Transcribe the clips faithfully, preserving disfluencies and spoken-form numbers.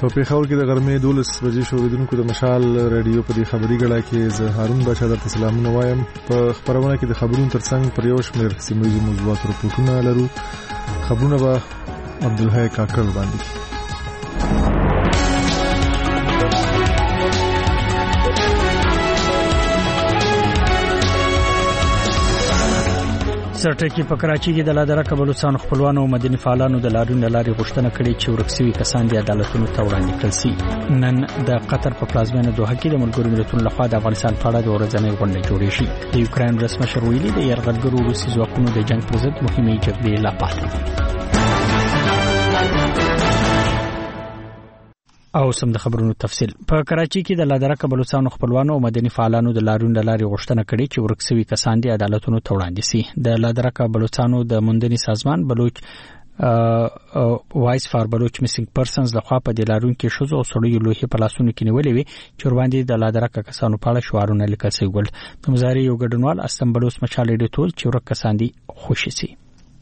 په پیښور کې د غرمې دولس بجې شو ودونکو د مشال رادیو په دې خبري غړا کې زه هارون بچا درته سلامونه وایم. په خبرونه کې د خبرونو ترڅنګ پر یو شمېر سیمه موضوعات راپورټونه لرو. خبرونه به عبدالحی کاکړ باندې. سرټکی په کراچۍ کې د لادرکه بلوچستان خپلوانو او مدني فعالانو د لاریون لاري غوښتنه کړې چې ورکسوي کسان د عدالتونو ته وړاندې کړل شي. نن د قطر په پلازمینه دوحه کې د ملګرو ملتونو لخوا د افغانستان په اړه د ورځنۍ غونډه جوړې شي. د یوکرين رسمي مشر ویلي د یرغلګرو روسي ځواکونو د جنگ پر ضد مهمه جګړې لا پاتې دي. او سم د خبرونو تفصیل. په کراچۍ کې د لادرکه بلوچستان خپلوانو او مدني فعالانو د لاریون لاري غوښتنه کړې چې ورکسوي کسان د عدالتونو ته وړاندې شي. د لادرکه بلوچستانو د موندنې سازمان بلوچ وایس فار بلوچ میسنګ پرسنز لخوا په د لاریون کې شوزو او سړیو لوهي په لاسونو کې نیولې وي چې ور باندې د لادرکه کسانو په اړه شعارونه لیکل شوي ول. د مزاري یو ګډونوال استم بلوچ مشال دې ټول چې ورک کسان دي خوشي سي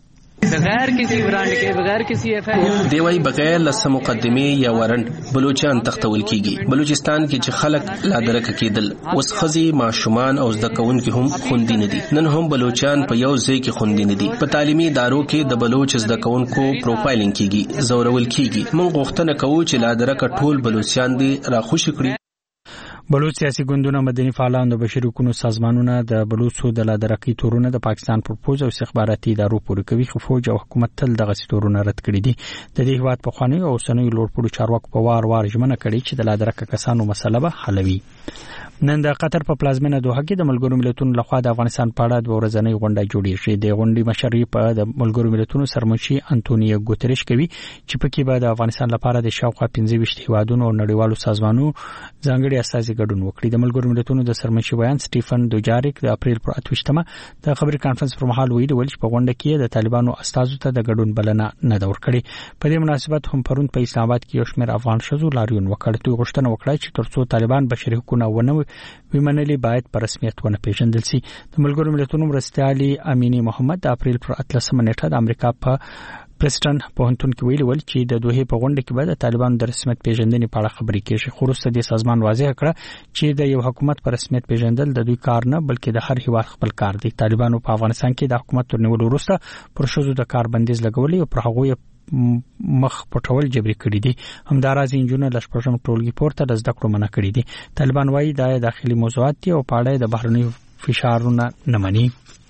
بغیر کسی برانډ کې بغیر کسی اف آی دی وای بغیر لس مقدمه یا وارنټ بلوچستان تختول کیږي. بلوچستان کې چې خلک لادرکه کېدل اوس خزي ماشومان او زده کوونکي هم خوندي نه دي. نن هم بلوچستان په یو ځای کې خوندي نه دي. په تعلیمي ادارو کې د بلوچ زده کوونکو پروفایلینګ کیږي، زورول کیږي. موږ غوښتنه کوو چې لادرکه ټول بلوچستان دي راخوش کړي. بلوچ سیاسي ګوندونه مدني فعالان د بشري حقوقو سازمانونه د بلوچو د لادرکې تورونه د پاکستان پر پوز او استخباراتي ادارو پورې کوي. خو فوج او حکومت تل دغه تورونه رد کړي دي. د دې هیواد په خواني او سنوي لوړپوړو چارواکو په وار وار ژمنه کړې چې د لادرکه کسانو مسله به حلوي. نن د قطر په پلازمینه دوحه کې د ملګرو ملتونو لخوا د افغانستان په اړه د ورځنۍ غونډه جوړې شوې. د غونډې مشري په د ملګرو ملتونو سرمنشي انټونیو ګوتریش کوي چې په کې به د افغانستان لپاره د شاوخوا پنځه ویشت هیوادونو او نړیوالو سازمانونو ځانګړي استازي ګډون وکړي. د ملګرو ملتونو د سرمنشي ویان سټيفن دوجاریک د اپریل پر اتوشتمه د خبري کانفرنس پر مهال ویلي ول چې په غونډه کې د طالبانو استازو ته د ګډون بلنه نه دا ورکړي. په دې مناسبت هم پرون په اسلام آباد کې یو شمېر افغان شذو لاریون وکړ. دوی غوښتنه وکړه چې ترڅو طالبان بشري حقوق ونه ومنل باید په رسمیت ونه پیژندل شي. د ملګرو ملتونو مرستیالي امینی محمد د اپریل پر اتلسمه نیټه د امریکا په پرستن پوهنتون کې ویلي ول چې د دوه په غونډه کې به د طالبانو د رسمیت پیژندنې په اړه خبرې کیږي. خو وروسته د سازمان واضح کړ چې د یو حکومت په رسمیت پیژندل د دوی کار نه بلکې د هر هیواد خپل کار دی. طالبانو په افغانستان کې د حکومت تر نیولو وروسته پر شذو د کار بندیز لګولې او پر هغه مخ پټول جبري کړی دي. همداراز انجونر لشپږم ټولګي پورته د زده کړو منع کړی دي. طالبان وايي دا داخلي موضوعات دي او په اړه د بهرني فشارونه نه مني.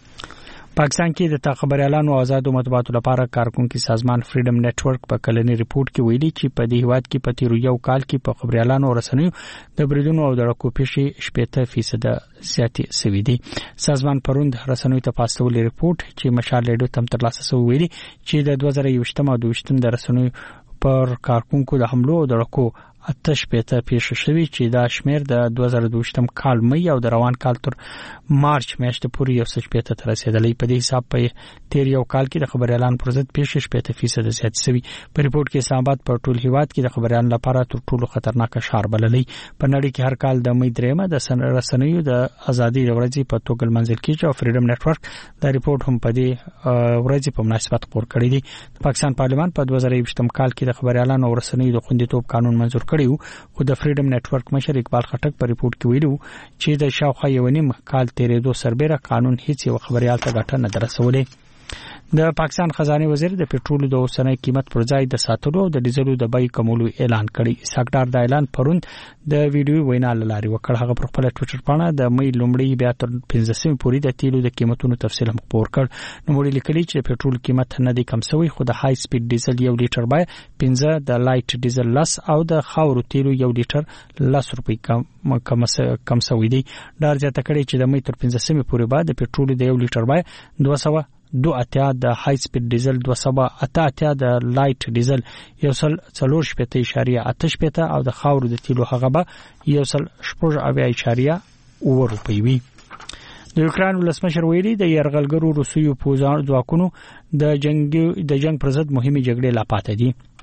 پاکستان کې د خبريالانو آزادو مطبوعاتو لپاره کارکونکو سازمان فریډم نتورک په کلنی ریپورت کې ویلي چې په دې هیواد کې په تیر یو کال کې په خبريالانو رسنیو د بریدونو او د رکو پیښې شپږ فیصد زیاتې شوې دي. سازمان پروند رسنیو ته پاستول ریپورت چې مشال لیډو تم ترلاسه شوی ویلي چې د دوه زره یوویشتم او دوه زره د رسنیو پر کارکونکو د حملو او د رکو اتش پېته پیښ شوی چې دا شمیر د دوه زره دوه کال مې او د روان کال تر مارچ میاشتې پورې یو څه پېته تر رسیدلې. په دې حساب په تیر یو کال کې د خبري اعلان پر ضد پیښ شپږ فیصد زیات شوی. په ریپورت کې اسلام آباد په ټول هیواد کې د خبري اعلان لپاره تر ټولو خطرناک ښار بللې. په نړۍ کې هر کال د مې درېمه د رسنیو د ازادي ورځې په توګه منځل کېږي او فریډم نتورک دا ریپورت هم په دې ورځې په مناسبت خبر کړی دی. پاکستان پارلمان په دوه زره یوویشتم کال کې د خبري اعلان او رسنیو د خوندیتوب قانون منزور کړی و. خو د فریډم نتورک مشر اقبال خټک په ریپورت کې ویلو چې د شاوخوا یو نیم کال تیرېدو سربېره قانون هیڅ یو خبريال ته ګټه نه درسولې. د پاکستان خزانه وزیر د پېټرول د اوسنۍ قیمت پر ځای د ساتلو او د ډیزلو د بیې کمولو اعلان کړی. ساکدار د اعلان پروند د ویډیو وینا لاري وکړ. هغه پر خپل ټوئیټر باندې د مې لومړی بیا تر پنځه پورې د تیلو د قیمتونو تفصیل هم خبر کړ. نو موږ لیکلي چې پېټرول قیمت نه دی کم شوی خو د های سپید ډیزل یو لیټر بیه پنځه، د لایټ ډیزل لس او د خاورو تیلو یو لیټر لس روپۍ کم کم کم شوی دی. ډار زیاته کړی چې د مې تر پنځه پورې بعد د پېټرول د یو لیټر بیه دوه سوه دو اتیا، د های سپید ډیزل دوه سوه اته اتیا، د لایټ ډیزل یو سل څلور شپېته اشاریه اته شپېته او د خاورو د تیلو هغه به یو سل شپږ اویا اشاریه اووه روپۍ وي. د یوکرين ولسمشر ویلي د یرغلګرو روسي پوځ ځواکونو د جنگ د جنگ پر ضد مهمه جګړې لا پاتې دي.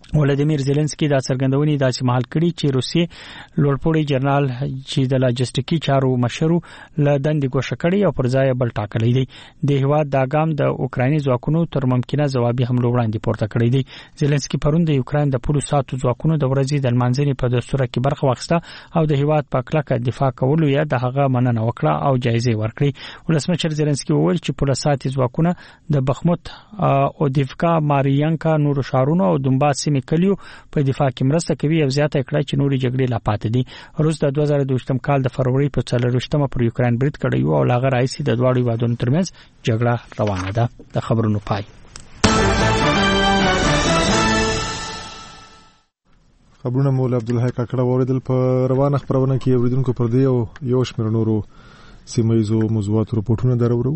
ولادیمیر زيلنسکي دا څرګندونې داسې مهال کړي چې روسي لوړپوړی جنرال چې د لاجستیکي چارو مشرو له دندې ګوښه کړي او پر ځای بل ټاکلی دی. د هیواد دا ګام د اوکرایني ځواکونو تر ممکنه ځوابي حملو وړاندې پورته کړی دی. زيلنسکي پرون د یوکراین د پولیسو ساتو ځواکونو د ورځې د لمانځنې په دستور کې برخه واخیسته او د هیواد په کلکه دفاع کولو یا د هغه مننه وکړه او جایزه ورکړي. ولسمشر زيلنسکي وویل چې پولیسو ساتي ځواکونه د بخموت او دیفکا ماریانکا نور شهرونو او دنباس کلیو په دفاع کې مرسته کوي او زیاته کړه چې نوري جګړې لا پاتې دي. روس د دوه زره دوه کال د فروری په څلرويشتمه پر یوکرين برید کړی او لاغه رئیس د دواړو وادونو ترمنځ جګړه روانه ده. د خبرونو پای. خبرونه مولا عبدالحی کاکړه اوریدل. په روانه خبرونه کې اوریدونکو پر دی او یو شمېر نورو سیمایزو موضوعات رپورټونه درورو.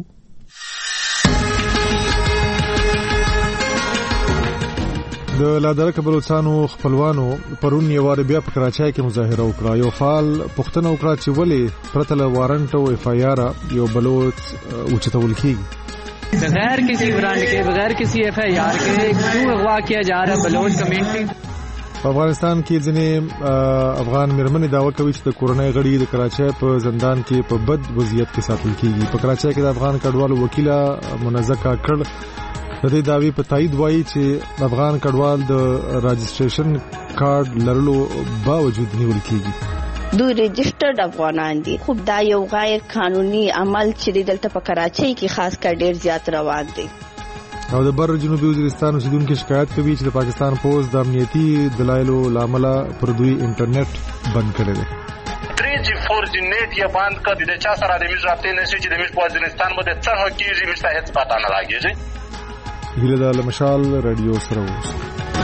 د لادرکه بلوچستانو خپلوانو پرون یو وار بیا په کراچۍ کې مظاهره وکړه. یو فعال پښتنه وکړه چې ولې پرته له وارنټ او اف آی آر یو بلوچ اوچتول کیږي بغیر کسی برانڈ کے بغیر کسی ایف آئی آر کے کیوں اغوا کیا جا رہا ہے بلوچ کمیونٹی. په افغانستان کې ځینې افغان مېرمنې دعوه کوي چې د کورنۍ غړي د کراچۍ په زندان کې په بد وضعیت کې ساتل کیږي. په کراچۍ کې د افغان کډوالو وکیله منزکه کړ د دې داوی په تایید وایي چې افغان کډوال د راجستریشن کارت لرلو باوجود نیول کیږي. دوی رجسټرډ افغانان دي خو دا یو غیر قانوني عمل چې دلته په کراچۍ کې خاص کر ډیر زیات روان دي. او د بر جنوبي وزیرستان اوسیدونکو شکایت کوي چې د پاکستان پولیس د امنیتي دلایلو لامل پر دوی انټرنیټ بند کړی دی. تھری جی فور جی نیٹ یې بند کړ د چا سره د میز رابطې نشي چې د میز په وزیرستان باندې څه کیږي مشته هیڅ پتا نه راګیږي. هیله د لمشال رادیو سره اوسه.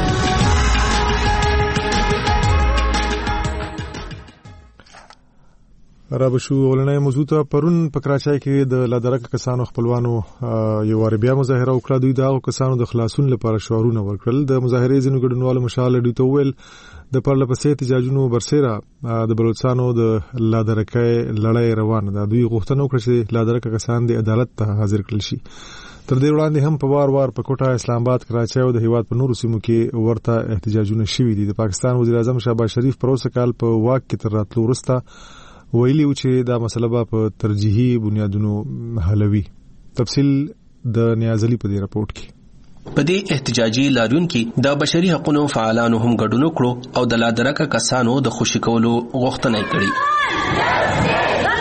را بشو ولنې موضوع ته پرون په کراچۍ کې د لادرکه کسانو خپلوانو یو وار بیا مظاهره وکړه. دوی دا کسانو د خلاصون لپاره شعارونه ورکړل. د مظاهرې ځینو ګډونوالو مشال دوی ته ویل د پرلپسې احتجاجونو برسېره د بلوچستانو د لادرکه لړۍ روانه ده. دوی غوښتنه وکړه چې لادرکه کسان د عدالت ته حاضر کړل شي. تر دې وړاندې هم په وار وار په کوټه اسلام آباد کراچۍ او د هیواد په نورو سیمو کې ورته احتجاجونه شوي دي. د پاکستان وزیر اعظم شهباز شریف پر اوسه کال په واک کې تر راتلو وروسته ویلي و چې دا مسله به په ترجیحي بنیادونو حلوي. تفصیل د نیازلي په دې راپورټ کې. په دې احتجاجي لاریون کې د بشري حقوقو فعالانو هم ګډون وکړو او د لادرکه کسانو د خوشی کولو غوښتنه کړې.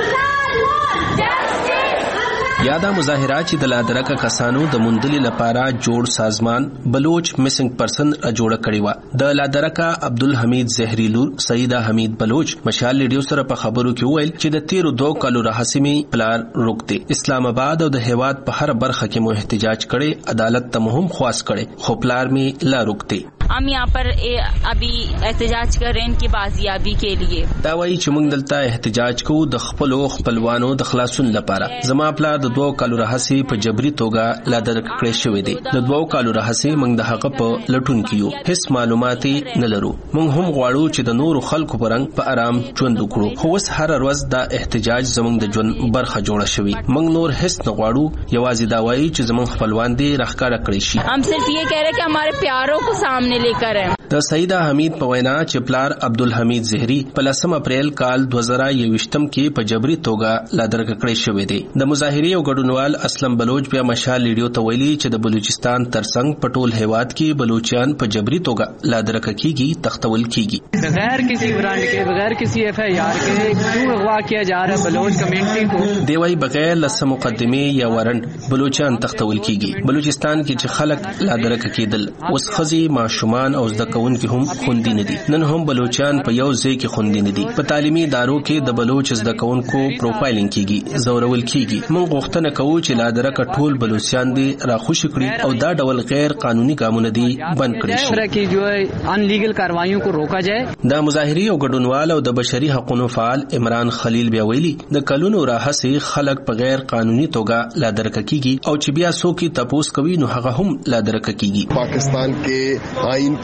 یادا مظاهرات چې د لادرکه کسانو د مندلي لپاره جوړ سازمان بلوچ میسنګ پرسن را جوړ کړی و. د لادرکه عبدالحمید زهری لور سیدہ حمید بلوچ مشال ریډیو سره په خبرو کې ویل چې د تیرو دوه کالو راهسمي پلان روکته اسلام آباد او د هیواد په هر برخه کې مو احتجاج کړي عدالت ته مهم خواص کړي خو پلان می لا روکته. हम यहाँ पर अभी एहतजाज कर रहे हैं इनकी बाजियाबी के लिए. دا وایي چې موږ دلته احتجاج کوو د خپلو خپلوانو د خلاصون لپاره. زما پلار د دوه کالو راهسي په جبري توګه لادرک کړی شوی دی. د دوه کالو راهسي موږ د هغه په لټون کیو هیڅ معلومات نه لرو. موږ هم غواړو چې د نورو خلکو پرنګ په آرام ژوند وکړو. خو اوس هر ورځ دا احتجاج زموږ د ژوند برخه جوړه شوی. موږ نور هیڅ نه غواړو. یوازې دا وایي چې زموږ خپلوان دې راښکاره کړی شي. हम सिर्फ ये कह रहे हैं कि हमारे प्यारों को सामने लेकर हैं. د سیدہ حمید په وینا چې پلار عبدالحمید زهری په لسم اپریل کال دوه زره یوویشتم کې په جبري توګه لادرکه کړی شوی دی. د مظاهرې او ګډونوال اسلم بلوچ بیا مشال ریډیو ته ویلي چې د بلوچستان ترڅنګ په ټول هیواد کې بلوچیان په جبري توګه لادرکه کیږي تختول کیږي. بغیر کسی برانڈ کے بغیر کسی ایف آئی آر کے کیوں اغوا کیا جا رہا ہے بلوچ کمیونٹی کو. دی وايي بغیر لسم مقدمه یا وارنټ بلوچیان تختول کیږي. بلوچستان کې چې خلک لادرکه کېدل اوس خزي ماشومان او زده کوونکي هم خوندي نه دي. نن هم بلوچان په یو ځای کې خوندي نه دي. په تعلیمي ادارو کې د بلوچ زده کوونکو پروفایلینګ کیږي زورول کیږي. موږ غوښتنه کوو چې لادرکه ټول بلوچستان دي راخوشي کړي او دا ډول غیر قانوني ګامونه دي بند کړي شي چې جو ان لیګل کاروایو کو روکا جائے. دا مظاهري او ګډونوال او د بشري حقوقو فعال عمران خلیل بیا ویلي د کلونو راهسي خلک په غیر قانوني توګه لادرکه کیږي او چې بیا څوک تاسو کوي نو هغه هم لادرکه کیږي. پاکستان के आइन के तहत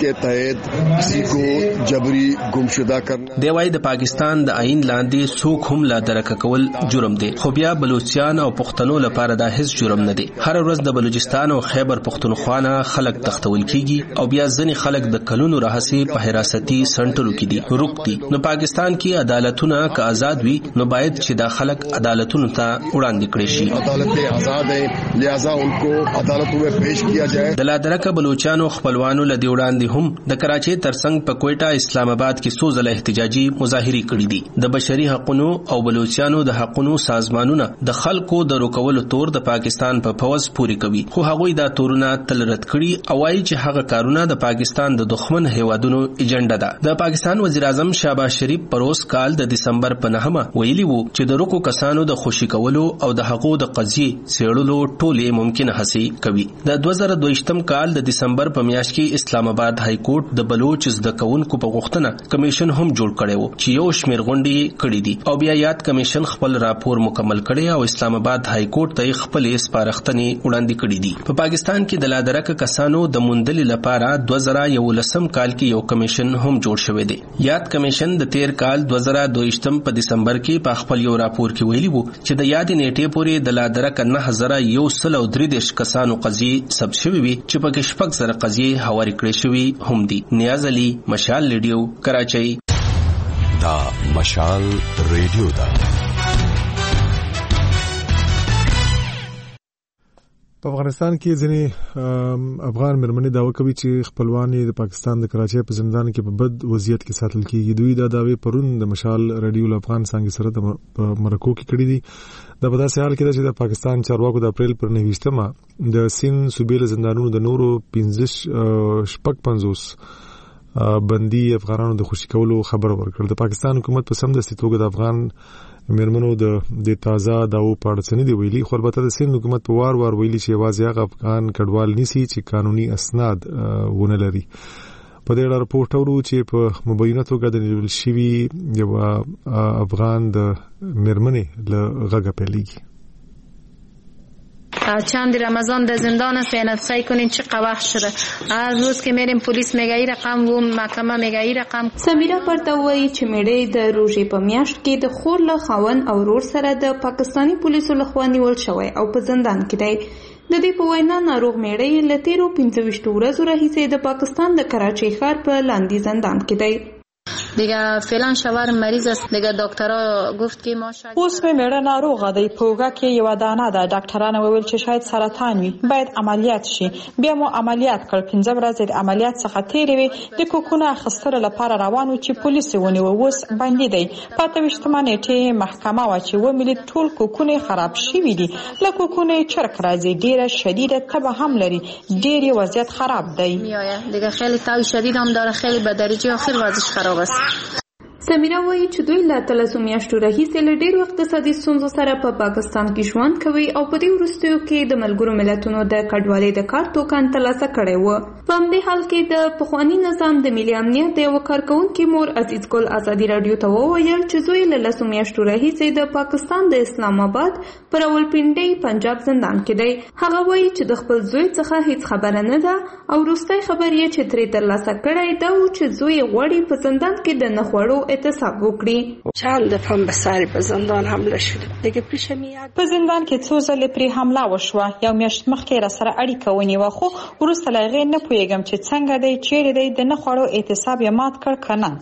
باید کسی کو جبری گمشده کرنا. دی وايي د پاکستان د آئین لاندې څوک هم لا درک کول جرم دی، خو بیا بلوچستان او پښتنو لپاره دا هیڅ جرم نه دی. هر ورځ د بلوچستان او خیبر پښتونخوا نه خلک تختول کیږي او بیا ځنې خلک د کلونو راهسي په حراستي سنټرو کې دي روک دي. نو پاکستان کې عدالتونه که آزاد وي نو باید چې دا خلک عدالتونو ته وړاندې کړي شي. عدالت آزاد ہے لہذا ان کو عدالتوں میں پیش کیا جائے. د لادرکه بلوچستانو خپلوانو لدی وړاندې هم د کراچي ترڅنګ په کوټا اسلام آباد کې څو ځله احتجاجي مظاهرې کړې دي. د بشري حقوقو او بلوچستانو د حقوقو سازمانونه د خلکو د روکولو تور د پاکستان په پوز پوری کوي، خو هغوی دا تورونه تل رد کړي او وايي چې هغه کارونه د پاکستان د دښمن هیوادونو ایجنډا ده. د پاکستان وزیر اعظم شهباز شریف پروس کال د دسمبر په نهمه ویلي وو چې د روکو کسانو د خوشي کولو او د حقوقو د قضیې څېړلو ټولې ممکنه هڅې کوي. د دوه زره دوه کال د دسمبر په میاشت کې اسلام آباد های کورټ د بلوچ زده کوونکو په غوښتنه کمیشن هم جوړ کړی وو چې یو شمېر غونډې کړې دي او بیا یاد کمیشن خپل راپور مکمل کړی او اسلام آباد های کورټ ته خپل سپارښتنې وړاندې کړې دي. په پاکستان کې د لادرکه کسانو د موندلې لپاره دوه زره یولسم کال کې یو کمیشن هم جوړ شوی دی. یاد کمیشن د تیر کال دوه زره دوه په دسمبر کې په خپل یو راپور کې ویلي وو چې د یاد نیټې پورې د لادرکه نه هزار یو سل او درې دیش کسانو قضیې ثبت شوی وي چې په کې شپږ زره قضیې هواري کړې شوی هم دي. نیاز علي، مشال ریډیو، کراچۍ. دا مشال ریډیو دا په افغانستان کې ځینې افغان مېرمنې دعوه کوي چې خپلوان د پاکستان د کراچۍ په زندان کې په بد وضعیت کې ساتل کیږي. دوی دا دعوی پرون د مشال ریډیو له افغان څنګه سره د مرکو کې کړې دي. دا په داسې حال کې ده چې د پاکستان چارواکو د اپریل پر نهویشتمه د سین صوبې له زندانونو د نورو پنځه شپږ پنځوس بندي افغانانو د خوشي کولو خبر ورکړ. د پاکستان حکومت په سمدستي توګه د افغان مېرمنو د د تازه داو په اړه څه نه دی ویلي، خو البته د سین حکومت په وار وار ویلي چې یوازې هغه افغان کډوال نیسي چې قانوني اسناد ونه لري. په دې اړه راپورټ اورو چې په مبینه توګه د نیول شوي یو افغان د مېرمنې له غږه پیلېږي. چند رمضان در زندان است، یعنی سعی کنین چقدر وقت شده. هر روز که میریم پلیس میگه این رقم و محکمه میگه این رقم. سمیرا پرتوی چې میړې د روزي په میاشت کې د خور له خاون او ورور سره د پاکستانی پولیسو لخوا نیول شوی او په زندان کې دی. د دې په وینا ناروغ میړې له تیرو پنځه ویشت ورځو راهیسې د پاکستان د کراچۍ ښار په لاندې زندان کې دی. دیگه فعلا شوهر مریض است، دیگه دکترها گفت که ما شاید اوس مې میړه ناروغه دی، په اوږه کې یو دانه ده، ډاکټرانو وویل چې شاید سرطان وي، باید عملیات شي. بیا مو عملیات کړ، پنځه ورځې د عملیات څخه تیرې وې، د کوکونه اخیستلو لپاره روان و چې پولیس ونیو، اوس بندي دی. په اته ویشتمه نیټې محکمه وه چې وملي ټول کوکونه خراب شوي دي، له کوکونه چرک راځي، ډیره شدیده تبه هم لري، ډیر وضعیت خراب دی. دیگه خیلی تاوی شدید هم داره، خیلی به درجه آخر وضعش خراب است. سمیرا وایي چې دوی له اتلسو میاشتو راهیسې له ډېرو اقتصادي ستونزو سره په پاکستان کې ژوند کوي او په دې وروستیو کې د ملګرو ملتونو د کډوالۍ د کار توکن ترلاسه کړی و. په همدې حال کې د پخواني نظام د ملي امنیت د یوه کارکوونکي مور عزیز ګل ازادي راډیو ته وویل چې زوی له لسو میاشتو راهیسې د پاکستان د اسلام آباد په راولپنډۍ پنجاب زندان کې دی. هغه وایي چې د خپل زوی څخه هیڅ خبره نه ده او وروستی خبر یې چې ترې ترلاسه کړی دا و چې زوی یې غواړي په زندان کې د نه خوړو اعتصاب وکړي. چند دفعه به سر په زندان حمله شده. دیگه پیش میاد په زندان کې څو ځله پرې حمله وشوه. یو میاشت مخکې را سره اړیکه ونیوه، خو وروسته له هغې نه پوهېږم چې څنګه دی، چیرې دی، د نه خوړو اعتصاب یې مات کړ که نه.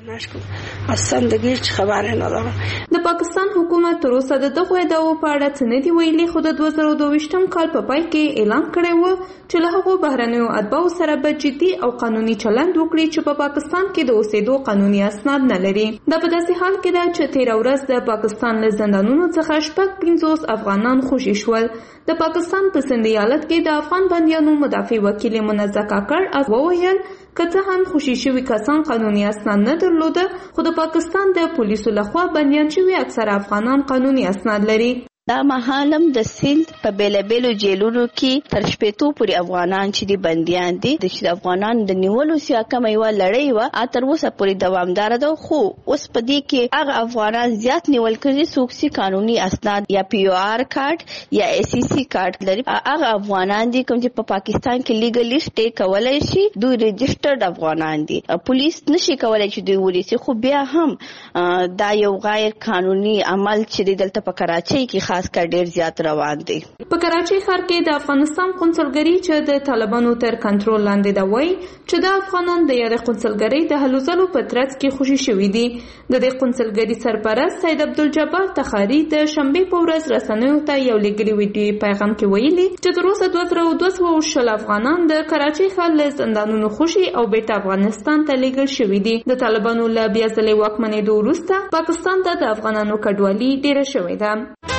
اصلا دیگه هیچ خبری ندارم. د پاکستان حکومت تر اوسه د دغو ادعاو په اړه څه نه دي ویلي، خو د دوه زره دوه ویشتم کال په پای کې اعلان کړی و چې له هغو بهرنیو اتباعو سره به جدي او قانوني چلند وکړي چې په پاکستان کې د اوسېدو قانوني اسناد نه لري. دا په داسې حال کې ده چې تېره ورځ د پاکستان له زندانونو څخه شپږ پنځوس افغانان خوشي شول. د پاکستان په سند ایالت کې د افغان بندیانو مدافع وکیل منزه کاکړ از وویل که څه هم خوشي شوي کسان قانوني اسناد نه درلوده، خو د پاکستان د پولیسو لخوا بندیان شوي اکثره افغانان قانوني اسناد لري. دا مهالم د سیند په بیلابیلو جیلونو کې تر شپېتو پورې افغانان چې دي بنديان دي د افغانان د نیولو سیا کومه یو لړۍ و تر اوسه پورې دوامدار ده خو اوس په دې کې هغه افغانان زیات نیول کړي څوک چې قانوني اسناد یا پی او آر کارت یا ای سی سی کارت لري هغه افغانان دي کوم چې په پاکستان کې لیګلی سټې کولای شي دوی ريجسترډ افغانان دي پولیس نشي کولای چې دوی ورسي خو بیا هم دا یو غیر قانوني عمل چې دلته په کراچۍ کې خاص کر ډیر زیات روان دي په کراچۍ ښار کې د افغانستان قونسلګري چې د طالبانو تر کنټرول لاندې ده وایي چې د افغانان د یاد قونسلګري د هلو ځلو په ترڅ کې خوشي شوي دي د دې قونسلګري سرپرست سید عبدالجبار تخاری د شنبې په ورځ رسنیو ته یو لګري ویډیو پیغام کې ویلي چې تر اوسه دوه زره دوه سوه شل افغانان د کراچۍ ښار له زندانونو خوشي او بیرته افغانستان ته لیږل شوي دي د طالبانو له بیا ځلې واکمنېدو وروسته پاکستان ته د افغانانو کډوالي ډیره شوې ده.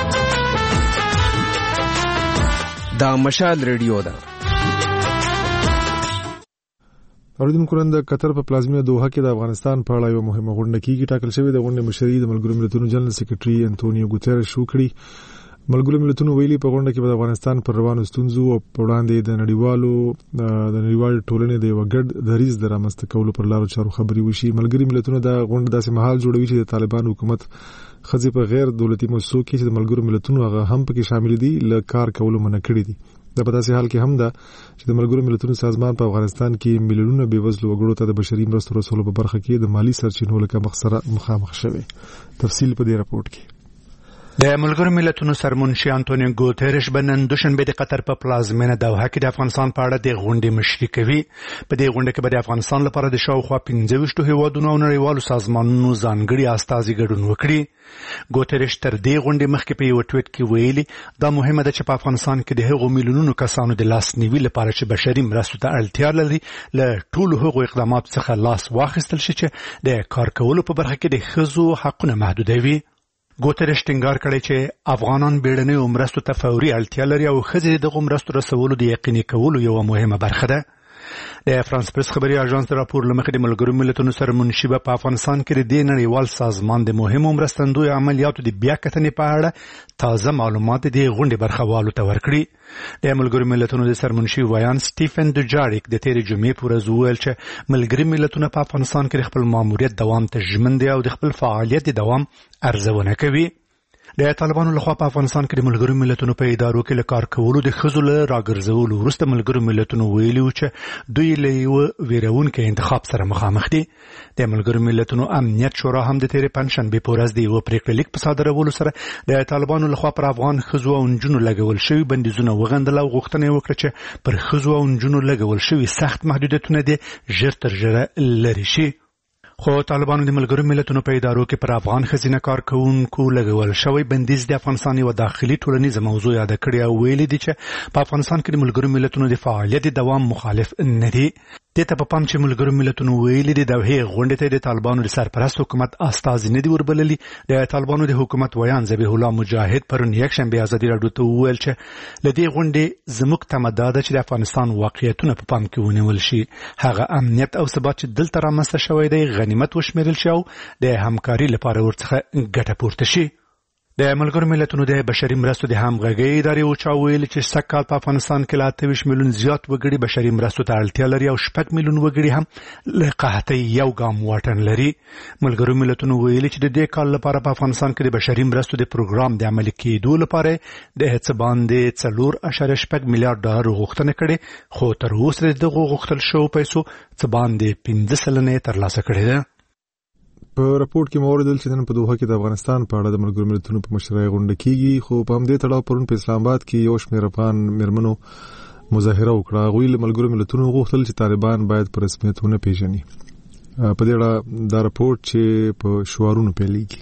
دا مشال ریډیو ده. اوریدونکو نن د قطر په پلازمینه دوحه کې د افغانستان په اړه یو مهمه غونډه کیږي ټاکل شوې د غونډې مشري د ملګرو ملتونو جنرال سیکریټري انټونیو ګوتيريش وکړي. ملګرو ملتونو ویلي په غونډه کې د افغانستان پر روانو ستونزو او په وړاندې د نړیوالو د نړیوال ټولنې د یو ګډ دریځ د رامنځته کولو پر لارو چارو خبري وشي. ملګرو ملتونو د غونډه داسې مهال جوړوي چې د طالبان حکومت خځې په غیر دولتي مؤسسو کې چې د ملګرو ملتونو هغه هم پکې شامل دي له کار کولو منع کړي دي. دا په داسې حال کې هم ده چې د ملګرو ملتونو سازمان په افغانستان کې میلیونونه بېوزلو وګړو ته د بشري مرستو رسولو په برخه کې د مالی سرچینو له کمښت سره مخامخ شوی. تفصیل په دې راپورټ کې. د ملګرو ملتونو سرمنشي انټونیو ګوتيريش بنن دوشنبه د قطر په پلازمینه دوحه کې د افغانستان په اړه د غونډې مشري کوي. په دې غونډه کې به د افغانستان لپاره د شاوخوا پنځه ویشت هیوادونو او نړیوالو سازمانونو ځانګړي استازي ګډون وکړي. ګوتيريش تر دې غونډې مخکې په یو ټویټ کې ویلي دا مهمه ده چې په افغانستان کې د هغو میلیونونو کسانو د لاس نیوي لپاره چې بشري مرستو ته اړتیا لري له ټولو هغو اقداماتو څخه لاس واخیستل شي چې د کار کولو په برخه کې د ښځو حقونه محدودوي. ګوتيريش ټینګار کړی چې افغانان بیړنیو مرستو ته فوري اړتیا لري او ښځې دغو مرستو رسولو د یقیني کولو یوه مهمه برخه ده. د فرانس پریس خبري اژانس د راپور لمخې د ملګرو ملتونو سرمنشي په افغانستان کې د نړیوال سازمان د مهمو مرستندوی عملیاتو د بیا کتنې په اړه تازه معلومات د غونډې برخوالو ته ورکړي. د ملګرو ملتونو د سرمنشي ویان سټیفن دوجاریک د تیرې جمعې په ورځ وویل چې ملګري ملتونه په افغانستان کې خپل ماموریت دوام ته ژمن دي او د خپل فعالیت د دوام ارزونه کوي. د طالبانو لخوا په افغانستان کې د ملګرو ملتونو په ادارو کې له کار کولو د ښځو له راګرځولو وروسته ملګرو ملتونو ویلي و چې دوی له یوه ویرونکي انتخاب سره مخامخ دي. د ملګرو ملتونو امنیت شورا هم د تیرې پنجشنبې په ورځ د یوه پریکړه لیک په صادرولو سره د طالبانو لخوا پر افغان ښځو او نجونو لګول شوي بندیزونه وغندل او غوښتنه یې وکړه چې پر ښځو او نجونو لګول شوي سخت محدودیتونه دې ژر تر ژره لرې شي. خو طالبانو د ملګرو ملتونو په ادارو کې پر افغان ښځینه کارکوونکو لګول شوی بندیز د افغانستان یوه داخلي ټولنیزه موضوع یاده کړې او ویلي دي چې په افغانستان کې د ملګرو ملتونو د فعالیت دوام مخالف نه دي. دې ته په پام چې ملګرو ملتونو ویلي دي د هغې غونډې ته د طالبانو د سرپرست حکومت استازي نه دي وربللي. د طالبانو د حکومت ویان ذبیح الله مجاهد پرون یکشنبه ازادي راډیو ته وویل چې له دې غونډې زموږ تمه دا ده چې د افغانستان واقعیتونه په پام کې ونیول شي. هغه امنیت او ثبات چې دلته رامنځته شوی دی غنیمت وشمیرل شي او د همکاري لپاره ورڅخه ګټه پورته شي. د ملګرو ملتونو د بشري مرستو د همغږۍ ادارې اوچا ویل چې سږ کال په افغانستان کې له اته ویشت میلیون زیات وګړي بشري مرستو ته اړتیا لري او شپږ میلیون وګړي هم له قحطۍ یو ګام واټن لري. ملګرو ملتونو ویل چې د دې کال لپاره په افغانستان کې د بشري مرستو د پروګرام د عملي کېدو لپاره د هڅه باندې څلور اعشاریه شپږ میلیارډ ډالر غوښتنه کړې خو تر اوسه د دغو غوښتل شوو پیسو څه باندې پنځه سلنه یې ترلاسه کړې ده. په راپورټ کې موردل چې نن په دوحه کې د افغانستان په اړه د ملګرو ملتونو په مشرۍ غونډه کیږي خو په همدې تړاو پرون په اسلام آباد کې یو شمېر افغان میرمنو مظاهره وکړه. هغوی له ملګرو ملتونو غوښتل چې طالبان باید په رسمیت ونه پیژني. په دې اړه دا راپورټ چې په شعارونو پیلېږي.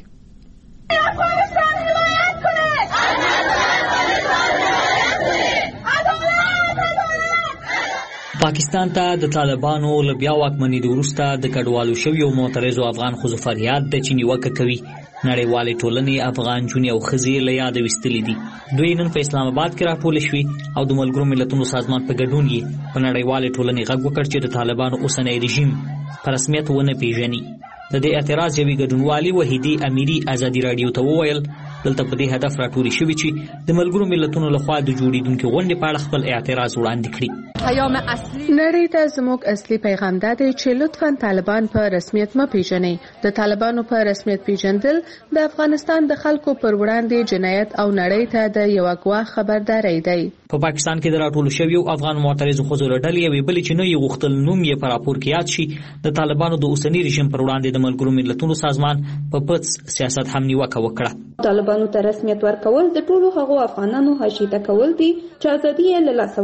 پاکستان ته د طالبانو له بیا واکمنېدو وروسته د کډوالو شویو معترضو افغان ښځو فریاد دی چې نیوکه کوي. نړیوالې ټولنې افغان نجونې او ښځې له یاده ویستلې دي. دوی نن په اسلام آباد کې راټولې شوې او د ملګرو ملتونو سازمان په ګډون یې په نړیوالې ټولنې غږ وکړ چې د طالبانو اوسنی رژیم په رسمیت ونه پیژني. د دې اعتراض یوې ګډونوالې وحیدې امیري ازادي راډیو ته وویل دلته په دې هدف راټولې شوې چې د ملګرو ملتونو لخوا د جوړېدونکو غونډې په اړه خپل اعتراض وړاندې کړي. پیام اصلي نړۍ ته زموږ اصلي پیغام دا دی چې لطفاً طالبان په رسمیت مه پیژنئ. د طالبانو په رسمیت پیژندل د افغانستان د خلکو پر وړاندې جنایت او نړۍ ته د یو ګواښ خبرداري دی. په پا پاکستان کې د راټولو شویو افغان معترضو ښځو له ډلې یوې بلې چې نه یې غوښتل نوم یې په راپور کې یاد شي د طالبانو د اوسني رژیم پر وړاندې د ملګرو ملتونو سازمان په پڅ سیاست هم نیوکه وکړه. طالبانو ته رسمیت ورکول د ټولو هغو افغانانو حاشیه کول دي چې ازادي یې له لاسه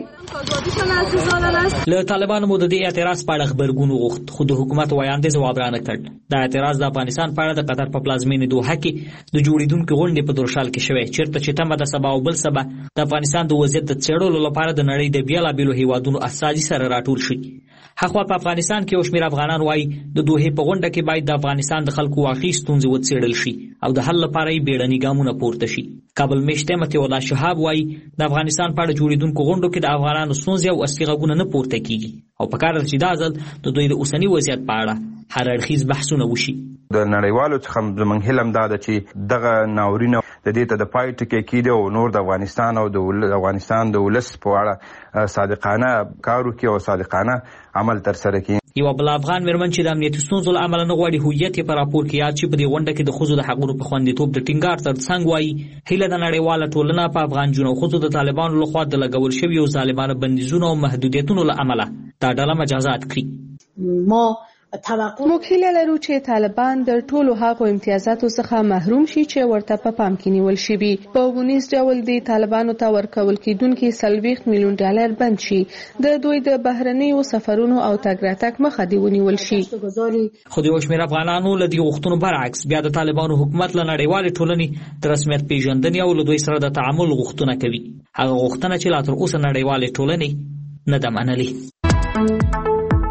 ورکړې. له طالبانو مو د دې اعتراض په اړه خبرګون وغوښت خو د حکومت وایاندې ځواب رانه کړ. دا اعتراض د افغانستان په اړه د قطر په پلازمینې دوحه کې د جوړېدونکو غونډې په درشل کې شوی چیرته چې تمه د سبا او بل سبا د افغانستان د وضعیت د څېړلو لپاره د نړۍ د بېلابېلو هیوادونو استازي سره راټول شي. هغه په افغانستان کې یو شمېر افغانان وایي د دوحې په غونډه کې باید د افغانستان د خلکو واقعي ستونزې وڅېړل شي او د حل لپاره یې بیړني ګامونه پورته شي. کابل میشته متي الله شهاب وایي د افغانستان په اړه جوړېدونکو غونډو کې د افغانانو ستونزې او اصلي غږونه نه پورته کیږي او په کار ده چې دا ځل د دوی د اوسني وضعیت په اړه هر اړخیز بحثونه وشي. د نړیوالو څخه زموږ هیله دا ده چې دغه ناورینه د دې ته د پای ټکی کېده او نور د افغانستان او د افغانستان د ولس په اړه صادقانه کار وکړي او صادقانه عمل ترسره کړي. یو بل افغان مېرمن چې د امنیتي ستونزو له امله نه غواړي هویت یې په راپور کې یاد شي په دې غونډه کې د ښځو د حقونو په خوندیتوب د ټینګار ترڅنګ وایي هیله د نړیواله ټولنه په افغان جنو ښځو د طالبانو لخوا د لګول شویو ظالمانه بندیزونو او محدودیتونو له امله دا ډله مجازات کړي. ما موږ هیله لرو چې طالبان د ټولو هغو امتیازاتو څخه محروم شي چې ورته په پام کې نیول شوي. په ونیز ډول د طالبانو ته ورکول کېدونکي څلوېښت میلیون ډالر بند شي. د دوی د بهرنیو سفرونو او تګ راتګ مخه دې ونیول شي. خو د یو شمېر افغانانو له دې غوښتنو برعکس بیا د طالبانو حکومت له نړیوالې ټولنې د رسمیت پیژندنې او له دوی سره د تعامل غوښتنه کوي. هغه غوښتنه چې لا تر اوسه نړیوالې ټولنې نه ده منلې.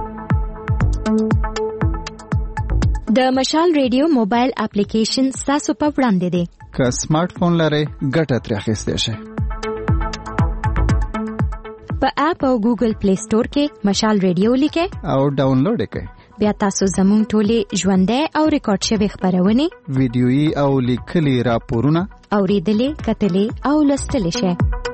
د مشال ریډیو موبایل اپلیکیشن تاسو په وړاندې دی. که سمارټ فون لرئ ګټه ترې اخیستی شئ. په اپ او ګوګل پلی سٹور کې مشال ریډیو لیکئ او ډاونلوډ یې کړئ. بیا تاسو زموږ ټولې ژوندۍ او ریکارډ شوې خپرونې ویډیويي او لیکلي راپورونه اوریدلې کتلې او لوستلې شئ.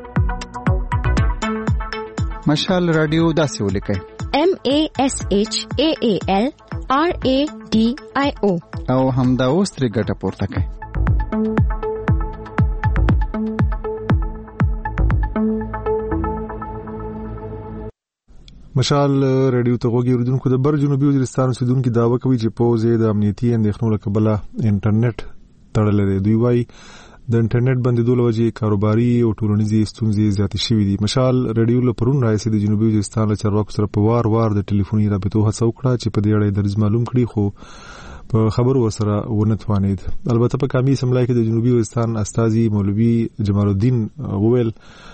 مشال رادیو داسې ولیکئ M A S H A A L R A D I O او همدا اوس ترې ګټه پورته کړئ. مشال رادیو ته غوږی اوریدونکو د بر جنوبي وزیرستان اوسیدونکو دعوه کوي چې پوز د امنیتي اندېښنو له کبله انټرنیټ تړلی دی. دوی وایي د انټرنیټ بندیدو له وجې کاروباري او ټولنیزې ستونزې زیاتې شوې دي. مشال رادیو له پرون راهیسې د جنوبي وزیرستان له چارواکو سره په وار وار د ټلیفوني رابطو هڅه وکړه چې په دې اړه یې دریځ معلوم کړي خو په خبرو ورسره ونه توانید. البته په کامي اسمبلی کې د جنوبي وزیرستان استازي مولوي جمال الدین وویل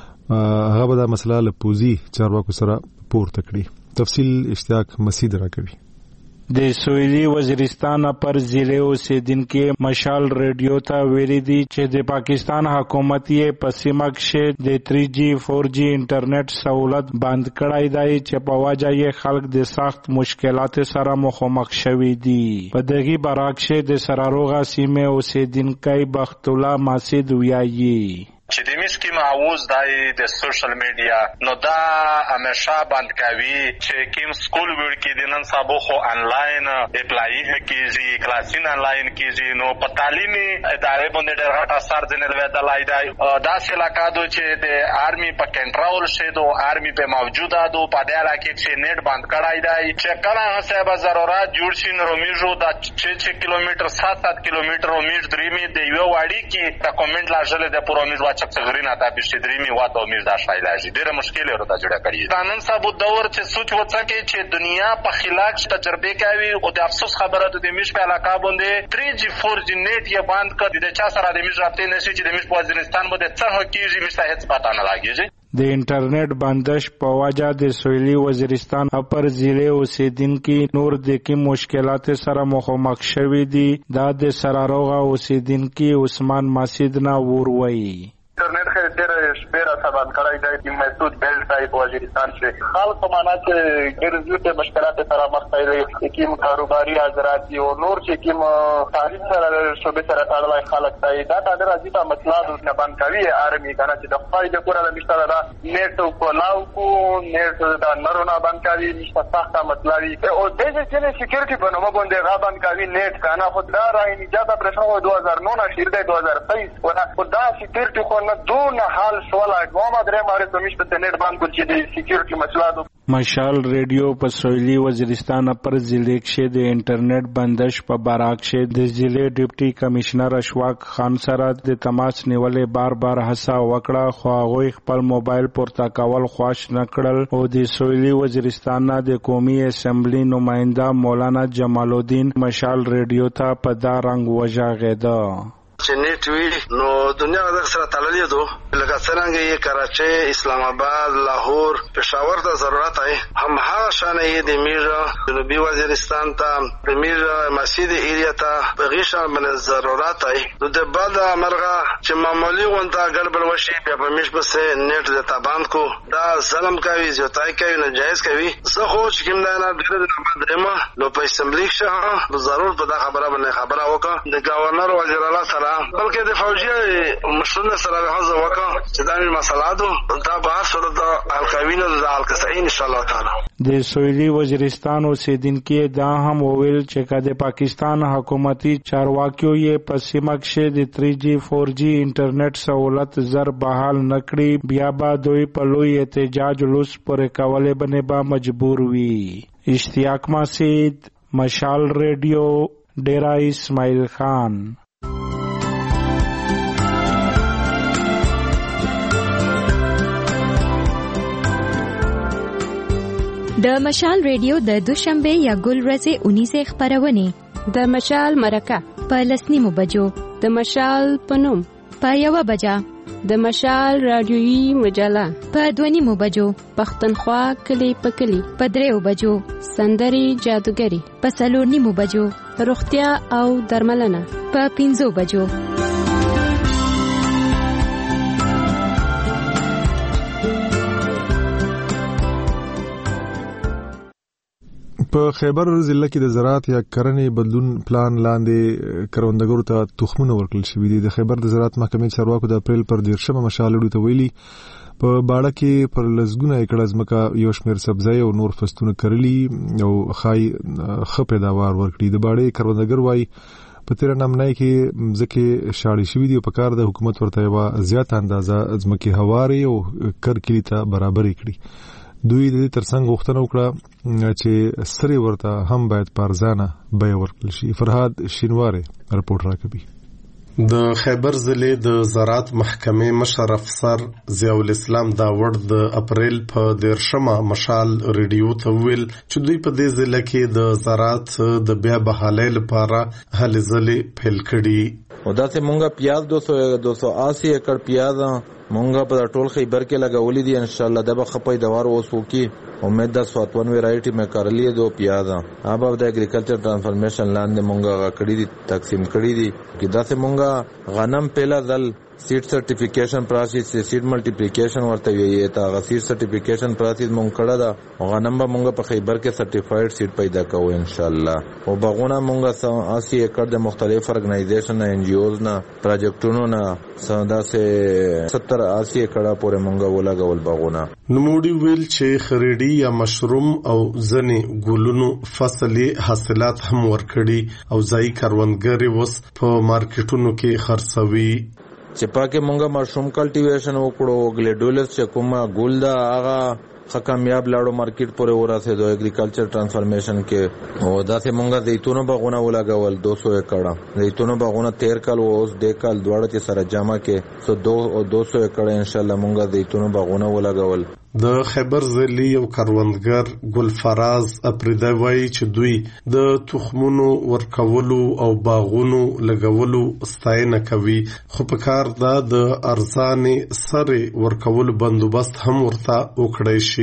هغه به دا مسله له پوزي چارواکو سره پورته کړي. تفصیل اشتیاق مسعود راکوي. د سویلي وزیرستان پر ضلع اوسیدونکو مشال ریډیو ته ویلي دي چې د پاکستان حکومت یې په سیمه کې د تھری جی فور جی انټرنیټ سہولت بند کړای دی چې په وجه یې خلک د سخت مشکلات سره مخامخ شوي دي. په دغه برعکس د سراروغه سیمه اوسیدونکو بخت الله مسعود ویایي چې د مسکی معوض دای د سوشل میډیا نو دا همیشه بند کوي چې کیم سکول وړ کې د نن سبا خو انلاین اپلای کیږي کلاسین انلاین کیږي نو په تعلیمي ادارې باندې ډېر غټ اثر ځنه ولای دی. دا سلاکا دو چې د آرمي په کنټرول شه دو آرمي په موجوده دو په دې علاقې کې نیټ بند کړای دی چې کله هڅه به ضرورت جوړ شي نو میجو دا چې کیلومتر سات سات کیلومتر میج درېمي د یو واړی کې ډاکومنټ لاجل د پرومیز واچ څنګه تا بشتريمي واته امید دا شایلاجی ډیره مشکل ورته جوړه کړی. قانون صاحب دور چې سوچ وڅکه چې دنیا په خلاف تجربه کوي او د افسوس خبره ده د میش په علاقه باندې تھری جی فور جی نیټ یې بند کړ د چا سره د میش رابطه نشي چې د میش په وزیرستان باندې څنګه کیږي میش ته هیڅ پتا نه لګیږي. د انټرنیټ بندش په وجه د سویلي وزیرستان اپر ضلع اوسیدونکو نور د کی مشکلات سره مخامخ شوي دي. دا د سراروغه اوسیدونکو عثمان مسعود نا وروي انټرنیټ خې ډېر شپږ را سبان کړی دی مسعود بیل صاحب وزیرستان چې خلک معنا چې ګرځي ته مشکلات سره مخ دي کوم کاروباري حضرات او نور چې کوم تعلیم سره شوبې سره تړلای خلک دی دا د راځي په مسله د بان کوي ارمي کنه چې د خپل د کور له مشتره دا نیټ کو لاو کو نیټ دا نرونه بان کوي نشته سخته مسله وي او د دې چې سکیورټي په نوم باندې را بان کوي نیټ کنه خو دا راځي اجازه پرشنو دو هزار نو شیر دی دو هزار تیئیس ولا خدا سکیورټي خو نه دون حال سواله کومه درې ماره سمش په نیټ باندې چې د سکیورټي مسله مشال ریڈیو په سویلی وزیرستان پر ضلع کې د انټرنیټ بندش په باراک کې د ضلع ډیپټي کمشنر اشواق خان سره د تماس نیولې بار بار هڅه وکړه خو هغه خپل موبایل پورته کول خواش نکړل او د سویلی وزیرستان د قومي اسمبلی نماینده مولانا جمال الدین مشال ریډیو ته په دا رنگ وژاغېده چې نیټ وی نو دنیا د سره تړلې دو لکه څنګه یې کراچي اسلام آباد لاهور پېښور ته ضرورت ہے هم هغه شان یې د میر جنوبي وزیرستان ته د میر مسجد ایریا ته بغیشه من ضرورت ہے نو د بعد مرغه چې معمولی غونډه ګډوډ وشي په مش بس نیټ د تابان کو دا ظلم کوي زیاتای کوي ناجایز کوي زه خو چې کوم نه د بدرمه نو په اسمبلی کې ضرور په دا خبره باندې خبره وکړه د گورنر وزیر اعلی سره بلکې د فوجي مشرانو سره هغه وکړه چې دا مسله دا به سره د القوینه د الکسین ان شاء الله تعالی د سویلی وزیرستان اوسیدونکو دا هم وویل چې کله پاکستان حکومتي چارواکیو یې په سیمه کې د تھری جی فور جی انټرنیټ سہولت زر بحال نکړي بیا به دوی په لوی احتجاج لوس پورې کولې باندې به مجبور وي اشتیاق مسعود مشال ریډیو ډیرا اسماعیل خان د مشال ریډیو د دوشنبه یا ګل ورځې اونیزه خبرونه د مشال مرکه په لسنیمو بجو د مشال پنوم په یو بجا د مشال رادیویی مجله په دونیمو بجو پښتونخوا کلی په کلی په دریو بجو سندري جادوګری په څلورنیمو بجو روغتیا او درملنه په پنځو بجو په خیبر ضلع کې د زراعت یا کرنې بدلون پلان لاندې کروندګرو ته تخمونه ورکړل شوي دي د خیبر د زراعت محکمې چارواکو د اپریل پر دیرشمه مشال ریډیو ته ویلي په باړه کې پر لسګونه ایکړه ځمکه یو شمېر سبزی او نور فصلونه کرلي او خای ښه پیداوار ورکړي د باړې کروندګر وایي په تیر نامنای کې ځکه شاړې شوي دي په کار د حکومت ورته یو زیات اندازه ځمکې هواري او کرکلی ته برابر کړي دوی د دې ترڅنګ غوښتنه وکړه چې سری ورته هم باید پارزانه بیه ورکړل شي فرهاد شینواره رپورټ راکوي د خیبر ضلع د زراعت محکمې مشر افسر ضیاء الاسلام داوړ د اپریل په دیرشمه مشال ریډیو ته ویل چې دوی په دې ضلع کې د زراعت د بیا بحالۍ لپاره هلې ځلې پیل کړي او داسې مونږه پیاز دو سو اسی ایکڑ پیاز مونږه په ټول خیبر کې لګولې دي ان شاء الله د به خپې دوار اوسو کې امید ده سو اتون ویرایټي مې کارلې دو پیاز اب د اګریکلچر ټرانسفارمیشن لاندې مونږه کړې دي تقسیم کړې دي چې داسې مونږه غنم پهلا ځل سیډ سرټیفیکیشن پروسس سیډ ملټیپلیکیشن ورته ویي تا غ سیډ سرټیفیکیشن پروسس مونږ کړه دا غنم به مونږ په خیبر کې سرټیفاید سیډ پیدا کوو ان شاء الله او بغونه مونږه اسی ایکڑ د مختلف ارګنایزیشن ان جی اوز نه پروجیکټونو نه ساده سه ستر اسی ایکڑ پورې مونږه ولاګول بغونه نموړي ویل چې خریدي یا مشروم او ځنې ګلونو فصلي حاصلات هم ورکړي او ځای کاروندګر وس په مارکیټونو کې خرڅوي چې پاکه مونږه مشروم کلټیویشن وکړو ګلیډولس چې کومه ګل دا هغه ښه کامیاب لاړو مارکیټ پورې ورسېدو اګریکلچر ټرانسفارمیشن کې او داسې مونږه زیتونو باغونه ولګول دو سو ایکړه زیتونو باغونه تیر کال او اوس د کال دواړه چې سره جمع کې سو دو او دو سو ایکړه ان شاء الله مونږه زیتونو باغونه ولګول د خیبر ضلع یو کروندګر ګل فراز اپریدا وایي چې دوی د تخمونو ورکولو او باغونو لګولو ستاینه کوي خو په کار دا د ارزانې سره ورکولو بندوبست هم ورته وکړی شي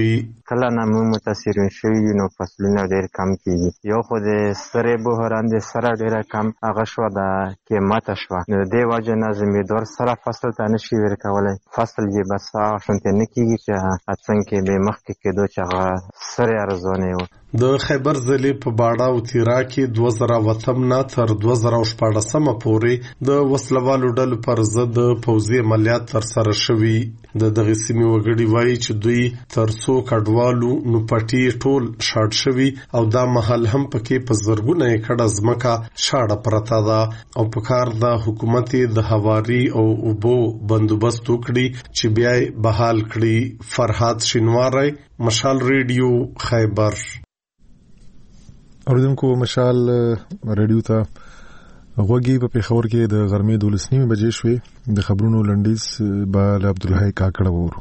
کله نه موږ متاثر شوي نو فصلونه ډېر کم کیږي. یو خو د سرې بحران د سره ډېره کم هغه شوه د قیمته شوه نو د دې وجې نه زمیندار سره فصل ته نشي ورکولی. فصل یې بس هغه شونتې نه کیږي چې څنګه به مخکې کېدو چې هغه سرې ارزانې وه. د خیبر ضلع په باډا او تیرا کې دوه زره وتم نه تر دوه زره شپاړسمه پورې د وسلوالو ډلو پر ضد پوځي عملیات ترسره شوي. د دغه سیمې وګړي وایي چې دوی تر څو کډوالو نو پټي ټول شاړ شوي او دا محل هم پکې په زرګونه ایکړه ځمکه شاړه پرته ده او په کار د حکومت د هواري او اوبو بندوبست وکړي چې بیا بحال کړي. فرهاد شینواری، مشال ریډیو، خیبر. اوریدونکو مشال ریډیو ته غوږی په پیښور کې د غرمې دولس نیمې بجې شوې. د خبرونو لنډیز به له عبدالحی کاکړه وورو.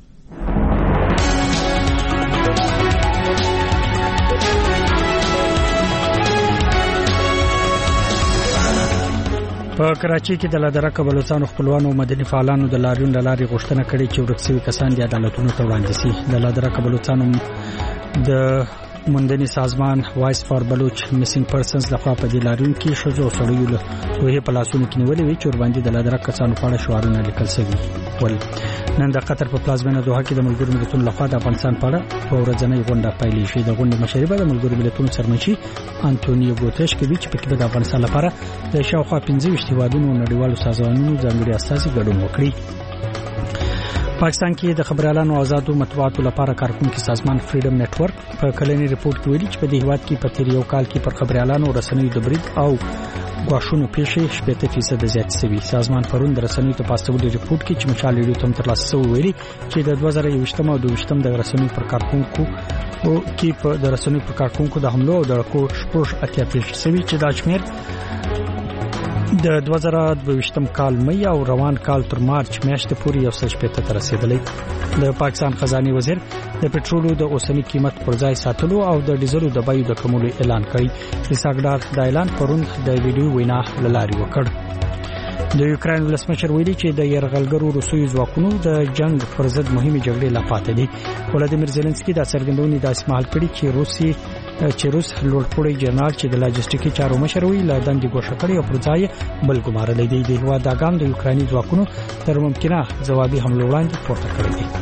په کراچۍ کې د لادرکه بلوچستان خپلوانو او مدني فعالانو د لاریون لاري غوښتنه کړې چې ورک شوي کسان د عدالتونو ته وړاندې شي. د لادرکه بلوچستان د مندني سازمان وایس فار بلوچ میسینګ پرسنز لخوا په دې لاریون کې شذو سړیو له دوه په لاسونو کې نیولې وي چې ورباندې د لادرکه کسانو په اړه شعارونه لیکل شوي ول. نن د قطر په پلازمینه دوحه کې د ملګرو ملتونو لخوا د افغانستان په اړه په ورځنۍ غونډه پیل شوې. د غونډې مشري به د ملګرو ملتونو سرمنشي انټونیو ګوتریش کوي چې په کې د افغانستان لپاره د شاوخوا پنځه ویشت هیوادونو نړیوالو سازمانونو ځانګړي اساسي ګډون وکړي. پاکستان کې د خبريالانو آزادو مطبوعاتو لپاره کارکونکو سازمان فریډم نتورک په کلنی ریپورت کې ویلي چې په دې هیواد کې په تیر یو کال کې پر خبريالانو رسنیو د برید او غواښونو پیښې شپږ فیصد زیات شوي. سازمان پرون د رسنیو په پاستولي ریپورت کې چې مشال ریډیو تم تر لاسه ویلي چې د دوه زره یوویشتم او دوه ویشتم د رسنیو پر کارکونکو او کې په د رسنیو پر کارکونکو د حملو او د کو شپږ اتیا پیښې شوي چې د اجمیر د دوه زره دوه ویشتم کال مې او روان کال تر مارچ میاشتې پورې یو څه شپږ ته رسیدلې. د پاکستان خزاني وزیر د پټرولو د اوسنی قیمت پر ځای ساتلو او د ډیزلو د بیو د کمولو اعلان کړی. اساګډار د اعلان پرون د ویډیو وینا لاري وکړ. د یوکرين ولسمشر ویلي چې د يرغلګرو روسي ځواکونو د جنگ پر ضد مهمه جګړې لا پاتې دي. ولادیمیر زيلنسکي د څرګندونې د اسمال کړي چې روسي چې روس لوړپوړی جنرال چې د لاجستیکي چارو مشر وی لا دندې ګوښه کړی او پر ځای بل ګمارلې دی. د هوا د ګام د یوکراني ځواکونو تر ممکنه ځوابي حمله وړاندې پورته کړی دی.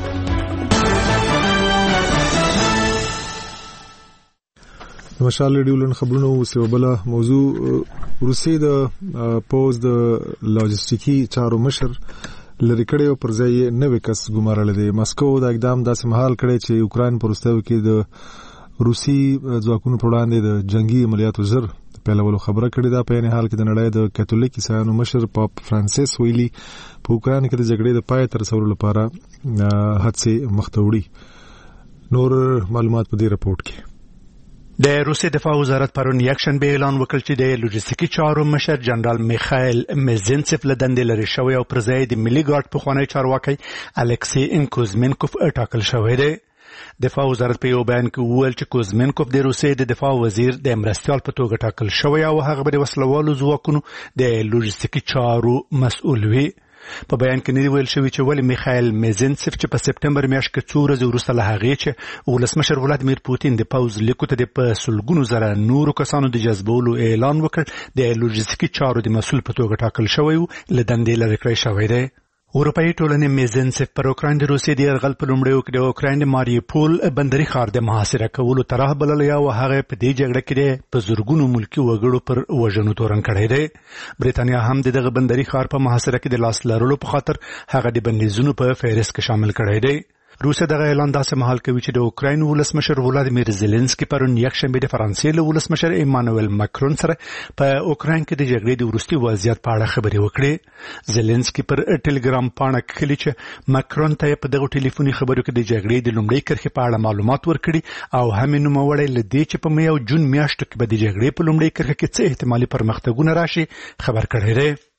مشال ریډیو لن خبرونو اوسه بل موضوع روسي د پوز د لاجستیکي چارو مشر لری کړي او پر ځای نوې کس ګمارل دی. مسکو د اقدام داسې محل کړي چې یوکرين پرستو کې د روسي ځواکونو په وړاندې د جنگي عملیاتو زر پیلولو خبره کړې ده. په یعنی حال کې د نړۍ د کاتولیک عیسایانو مشر پاپ فرانسیس ویلي په اوکران کې د جګړې د پای تر رسولو لپاره هڅې مخته وړي. نور معلومات په دې رپورت کې. د روسي دفاع وزارت پرون یکشنبه اعلان وکړ چې د لوجستیکي چارو مشر جنرال میخائیل مزنسف له دندې لري شوی او پر ځای د ملي ګارد په خوانی چارواکي الکسی انکوزمنکوف ټاکل شوی دی. دفاع وزارت په یو بیان کې وویل چې کوزمنکوف د روسي د دفاع وزیر د مرستيال په توګه ټاکل شوی او هغه به وسلوالو ځواکونو د لوجستیکي چارو مسؤل وي. په بیان کې نه ویل شوی چې ولی میخائیل مزنسف چې په سپټمبر میاشت کې څو ورځې وروسته له هغې چې ولسمشر ولادیمیر پوتین د پوز لیکو ته د په سلګونو زره نورو کسانو د جذبولو اعلان وکړ د لوجستیکي چارو د مسؤل په توګه ټاکل شوی او له دندې لرې کړی شوی دی. اروپایي ټولنې مزنسف پر اوکراین د روسي د یرغل په لومړیو کې د اوکراین د ماریوپول بندري ښار د محاصره کولو طرح بللی او هغه په دې جګړه کې په زورګونو ملکی وګړو پر وژنو تورن کړی دی. بریتانیا هم دغه بندري ښار په محاصره کې د لاس لرلو په خاطر هغه د بندیزونو په فهرست کې شامل کړی دی. روسیا دغه اعلان داسې مهال کوي چې د اوکراین ولسمشر ولادیمیر زيلنسکي پرون یکشنبه د فرانسې له ولسمشر ایمانوئل ماکرون سره په اوکراین کې د جګړې د وروستي وضعیت په اړه خبرې وکړې. زيلنسکي پر ټلګرام پاڼه کې لیکي چې ماکرون ته په دغه ټلیفوني خبرو کې د جګړې د لومړۍ کرښې په اړه معلومات ورکړي او هم نوموړی لدې چې په مې او جون میاشتو کې به د جګړې په لومړۍ کرښه کې څه احتمالي پرمختګونه راشي خبر کړی دی.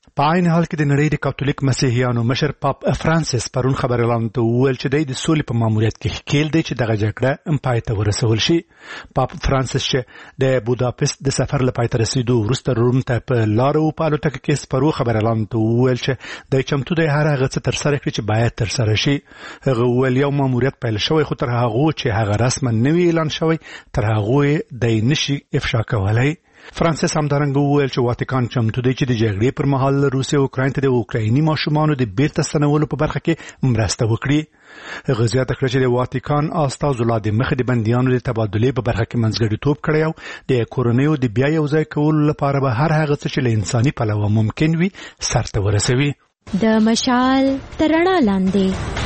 په عین حال کې د نړۍ د کاتولیک مسیحیانو مشر پاپ فرانسیس پرون خبرلاند ته وویل چې د سولې په ماموریت کې ښکیل دی چې دغه جګړه پای ته ورسول شي. پاپ فرانسیس چې د بوداپست د سفر له پای ته رسیدو وروسته روم ته په لاره و په الوتکه کې سپرو خبرلاند ته وویل چې د چمتو د هر هغه څه ترسره کړي چې باید ترسره شي. هغه وویل یو ماموریت پیل شوی خو تر هغه چې هغه رسما نوی اعلان شوی تر هغه د نشي افشا کولای. فرانسیس همدارنګه وویل چې واتیکان چمتو دی چې د جګړې پر مهال روسیه او اوکراین ته د اوکرایني ماشومانو د بیرته ستنولو په برخه کې مرسته وکړي. هغه زیاته کړه چې د واتیکان استازو لا د مخې د بندیانو د تبادلې په برخه کې منځګړیتوب کړی او د کورنیو د بیا یو ځای کولو لپاره به هر هغه څه چې له انساني پلوه ممکن وي سرته ورسوي. د مشال تر رڼا لاندې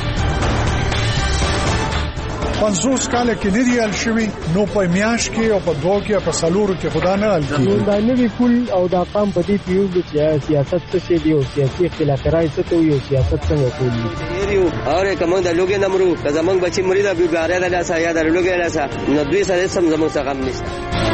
پنځوس کاله کې نه دی حل شوی نو په میاش کې او په دوه کې په سلورو کې خدا نه حل کیږي. دا نوی کول او دا قام په دې پیو چې سیاست څه شي دی او سیاسي اختلاف راځي څه ته یو سیاست څنګه کولی یو اور کوم د لوګي نمرو که زمنګ بچی مرید ابي باره د لاسه یا د لوګي لاسه نو دوی سره سم زموږ څخه غم نشته.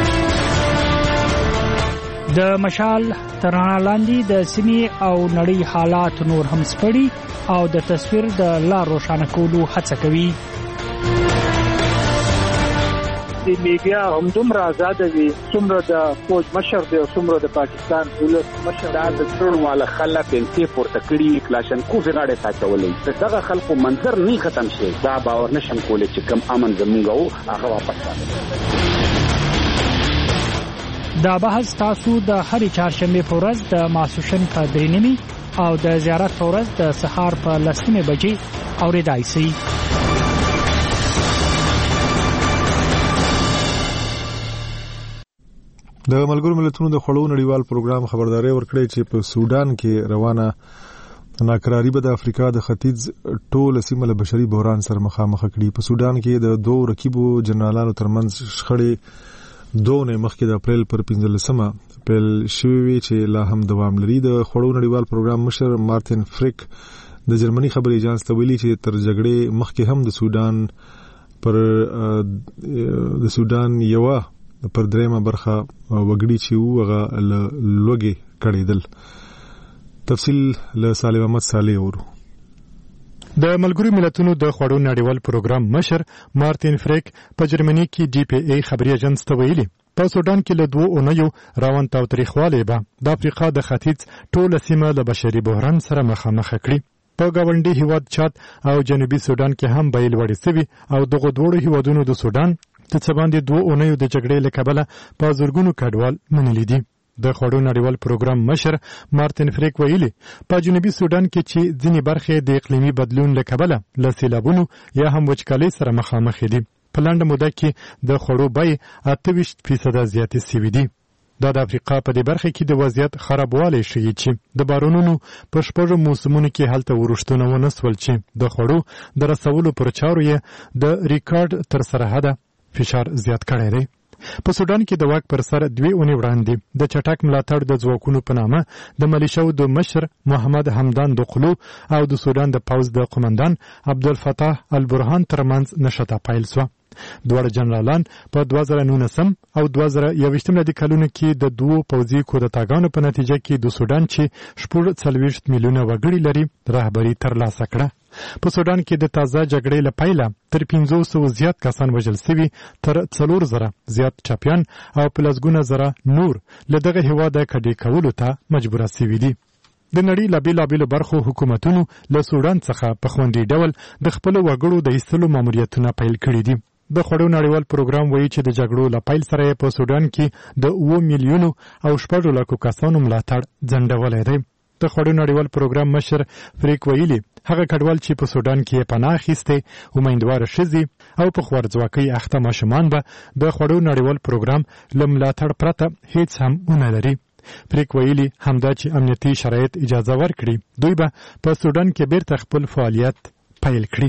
د مشال تر رڼا لاندې د سیمې او نړۍ حالات نور هم سپړي او د تصویر د لار روښانه کولو هڅه کوي. د میډیا هم دومره آزاد وي څومره د فوج مشر دی او څومره د پاکستان ولس مشر دا د ټول والا خلک انتي پورته کړي کلاشنکوف غاړه تاچولې دغه خلکو منظر نه ختم شي دا باور نشم کولای چې کم امن زمونږ هغه واپس راځي. دا بحث تاسو د هرې چهارشنبه په ورځ د ماسوشن په درې نیمې او د زیارت په ورځ د سهار په لسمه بجې اورېدای شئ. د ملګرو ملتونو د خړو نړیوال پروګرام خبرداري ورکړې چې په سودان کې روانه ناکراری به د افریقا د ختیځ ټول سیمه له بشري بحران سره مخامخ کړي. په سودان کې د دوه رقیبو جنرالانو ترمنځ شخړې دوه نه مخکې د اپریل پر پنځلسمه پیل شوې چې لا هم دوام لري. د خړو نړیوال پروګرام مشر مارتن فریک د جرمني خبري اژانس ته ویلي چې تر جګړې مخکې هم د سودان پر د سودان یو پر درېمه برخه وګړي چې وغه لوګي کړیدل. تفصیل له سالم احمد صالح ورو. د ملګرو ملتونو د خړو نړیوال پروګرام مشر مارتن فریک په جرمني کې ډي پی ای خبري اژانس ته ویلي په سودان کې له دوه اونیو روان تاوتریخواله به د افریقا د ختیځ ټول سیمه له بشري بحران سره مخامخ کړي. په گاونډي هیواد چاد او جنوبي سودان کې هم بیل وړي سوي او دغه دوه هیوادونو د سودان د څه باندې دوه اونیو د جګړې له کبله په زورګونو کډوال منلي دي. د خړو نړیوال پروګرام مشر مارتن فریک ویلي په جنوبي سودان کې چې ځینې برخې د اقلیمي بدلون له کبله له سیلابونو یا هم وچکالۍ سره مخامخ دي. په لنډه موده کې د خړو بیې اته ویشت فیصده زیاتې سوي دي. دا د افریقا په دې برخه کې د وضعیت خرابوالی ښیي چې د بارانونو په شپږو موسمونو کې هلته ورښتونه ونه سول چې د خړو د رسولو پر چارو یې د ریکارډ تر سره حده فشار زیات کړی دی. په سودان کې د واک پر سر دوی اونۍ وړاندې د چټک ملاتړ د ځواکونو په نامه د ملیشو د مشر محمد حمدان دقلو او د سودان د پوځ د قومندان عبدالفتاح البرهان ترمنځ نښته پیل شوه. دواړه جنرالان په دوه زره نولسم او دوه زره یوویشتم میلادي کلونو کې د دوو پوځي کودتاګانو په نتیجه کې د سودان چې شپږ څلوېښت میلیونه وګړي لري رهبري ترلاسه کړه. په سودان کې د تازه جګړې له پیله تر پنځو سوو زیات کسان وژل سوي، تر څلور زره زیات چاپیان او په لسګونه زره نور له دغه هېواده کډې کولو ته مجبوره سوي دي. د نړۍ له بېلابېلو برخو حکومتونو له سودان څخه په خوندي ډول د خپلو وګړو د ایستلو ماموریتونه پیل کړي دي. د خړو نړیوال پروګرام وایي چې د جګړو له پیل سره په سودان کې د اوه میلیونو او شپږو لکو کسانو ملاتړ ځنډولی دی. د خړو نړیوال پروګرام مشر فریک ویلي هغه کډوال چې په سودان کې پناه اخیستې امیندواره ښځې او په خوارځواکۍ اخته ماشومان به د خړو نړیوال پروګرام له ملاتړ پرته هیڅ هم ونه لري. فریک ویلي همدا چې امنیتي شرایط اجازه ورکړي دوی به په سودان کې بیرته خپل فعالیت پیل کړي.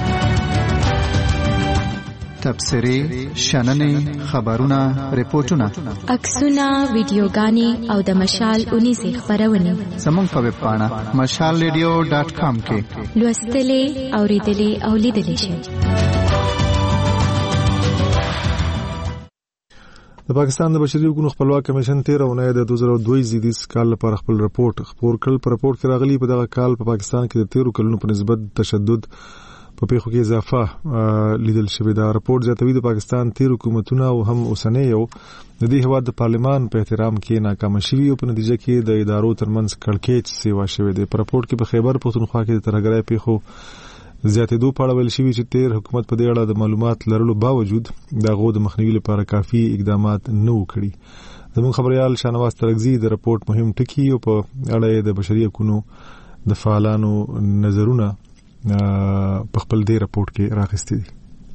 تبصرې، شننې، خبرونه، ریپورتونه، عکسونه، ویډیوګانې او د مشال اونیزې خپرونې زموږ په ویب پاڼه مشال ریډیو ډاټ کام کې لوستلې، اورېدلې او لیدلې شئ. د د پاکستان د بشري حقوقو خپلواک کمیشن تیر اونۍ د دوه زره دوه زیدیس کال لپاره خپل رپورت خپور کړ. په رپورت کې راغلي په دغه کال په پاکستان کې د تیرو کلونو په نسبت تشدد په پیښو کې اضافه لیدل شوې ده. رپورت زیاتوي د پاکستان تیر حکومتونه او هم اوسنۍ یو د دې هیواد د پارلمان په احترام کې ناکام شوي او په نتیجه کې د ادارو ترمنځ کړکېچ سیوا شوې ده. په رپورت کې په خیبر پښتونخوا کې د ترهګرۍ پیښو زیاتېدو په اړه ویل شوي چې تیر حکومت په دې اړه د معلومات لرلو باوجود د هغو د مخنیوي لپاره کافي اقدامات نه وو کړي. زموږ خبريال شاهنواز ترکزي د رپورت مهم ټکي او په اړه د بشري حقوقو د فعالانو نظرونه په خپل دې رپورت کې راغستې دي.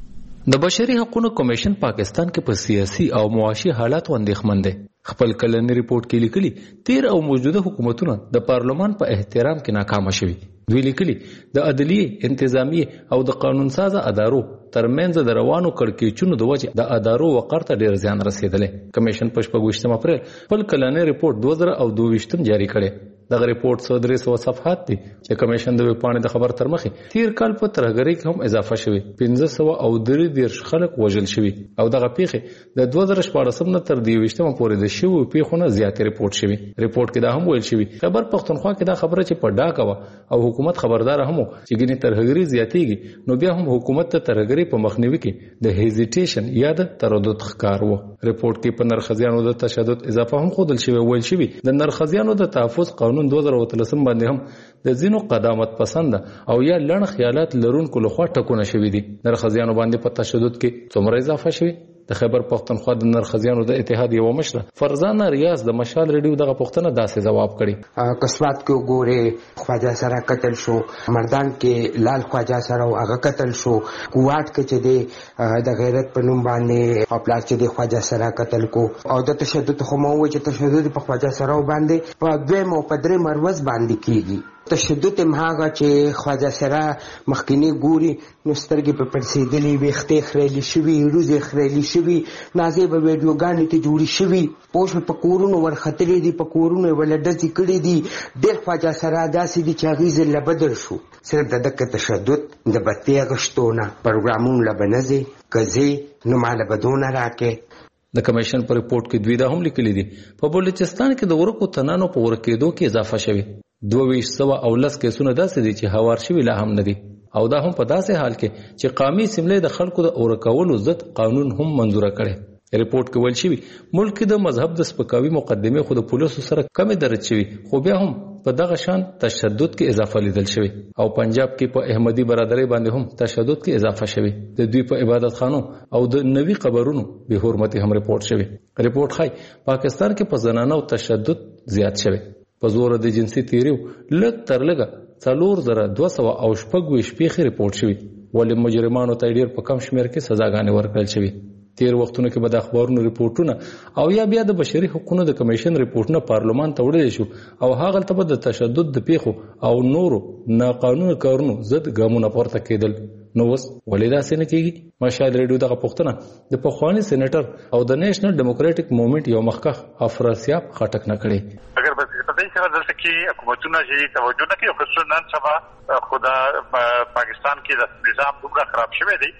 د بشري حقوقو کمیشن پاکستان کې په سیاسي او معاشي حالات اندېښمن دی. خپل کلنی رپورت کې لیکلي تیر او موجوده حکومتونه د پارلمان په احترام کې ناکام شوي. دوی لیکلي د عدلیه، انتظامی او د قانون ساز ادارو ترمنځ د روانو کړکېچونو د وجه د ادارو وقار ته ډیر زیان رسیدلی. کمیشن په شپږ اپریل خپل کلنی رپورت دوه زره او دوه جاری کړي. دغه رپورت څو درې سوه صفحات دي چې کمیشن د ویبپاڼې د خبر تر مخې تیر کال په ترهګرۍ کې هم اضافه شوي. پنځه سوه او درې دېرش خلک وژل شوي او دغه پیښې د دوه زره شپاړسم نه تر دوه ویشتمه پورې د شویو پیښو نه زیاتې رپورټ شوي. رپورټ کې دا هم ویل شوي خیبر پښتونخوا کې دا خبره چې په ډاګه وه او حکومت خبردار هم و چې ګینې ترهګري زیاتېږي نو بیا هم حکومت ته ترهګرۍ په مخنیوي کې د هیزیټیشن یا د تردد ښکار و. رپورټ کې په نرخزیانو د تشدد اضافه هم ښودل شوی. ویل شوي د نرخزیانو د تحفظ قانون دوه زره اتلسم باندې هم د ځینو قدامت پسند او یا لړ خیالات لرونکو لخوا ټکونه شوي دي. نرخزیانو باندې په تشدد کې څومره اضافه شوي؟ د خیبر پښتونخوا د نرخزیانو د اتحاد یو مشره فرزانه ریاض د مشال ریډیو دغه پوښتنه داسې جواب کړي. قسمت کې وګوره خواجه سره قتل شو، مردان کې لال خواجه سره هغه قتل شو، کوواټ کې چې دی د غیرت په نوم باندې خپل چې دی خواجه سره قتل کو او د تشدد خو مو چې تشدد په خواجه سره باندې په دوه مو په درې مروز باندې کیږي. تشدد مهاغه چې خواجه سره مخکینی ګوري نو سترګې په پړسېدلې ویختې خریلې شوي، روزې خریلې شوي، نازې به ویډیوګانې ته جوړې شوي، پوښ په کورونو ورختلې دي، په کورونو یې وله ډزې کړې دي. ډېر خواجه سره داسې دي چې هغې ځله بدل شو. صرف د دغه تشدد د بتۍ اخیستو نه پروګرامونو له به نه ځې که ځې نو ماله به دونه راکې. د کمیشن په رپورت کې دوی دا هم لیکلي دي په بلوچستان کې د ورکو تنانو په ورکېدو کې اضافه شوي. دوه ویشت سوه او لس کیسونه داسې دي چې هوار شوي لا هم نه دي او دا هم په داسې حال کې چې قامي سملې د خلکو د اورکولو ضد قانون هم منظوره کړي. رپورت کې ویل شوي ملک کې د مذهب د سپکاوي مقدمې خو د پولیسو سره کمې درج شوي خو بیا هم په دغه شان تشدد کې اضافه لیدل شوی او پنجاب کې په احمدي برادرۍ باندې هم تشدد کې اضافه شوی. د دوی په عبادت خانو او د نوي قبرونو به حرمتي هم رپورت شوی. رپورت ښایي پاکستان کې په زنانو تشدد زیات شوی. په زور د جنسي تیریو لږ تر لږه څلور زره دوه سوه او شپږ ویشت پیښې رپورټ شوي ولې مجرمانو ته ډېر په کم شمېر کې سزاګانې ورکړل شوي. تیر وختونو کې به د اخبارونو رپورټونه او یا بیا د بشري حقوقو د کمیشن رپورټونه پارلمان ته وړل شو او هغه ته به د تشدد د پیښو او نورو ناقانونه کارونو ضد ګامونه پورته کېدل. نو اوس ولې داسې نه کېږي؟ مشال ریډیو دغه پوښتنه د پخواني سېنیټر او د نیشنل ډیموکراټک موومېنټ یو مخکښ افراسیاب خټک نه کړي. اگر په دې سره دلته کې حکومتونه چې توجه نه کوي خصوصا نن سبا خدا پاکستان کې د نظام دومره خراب شوی دی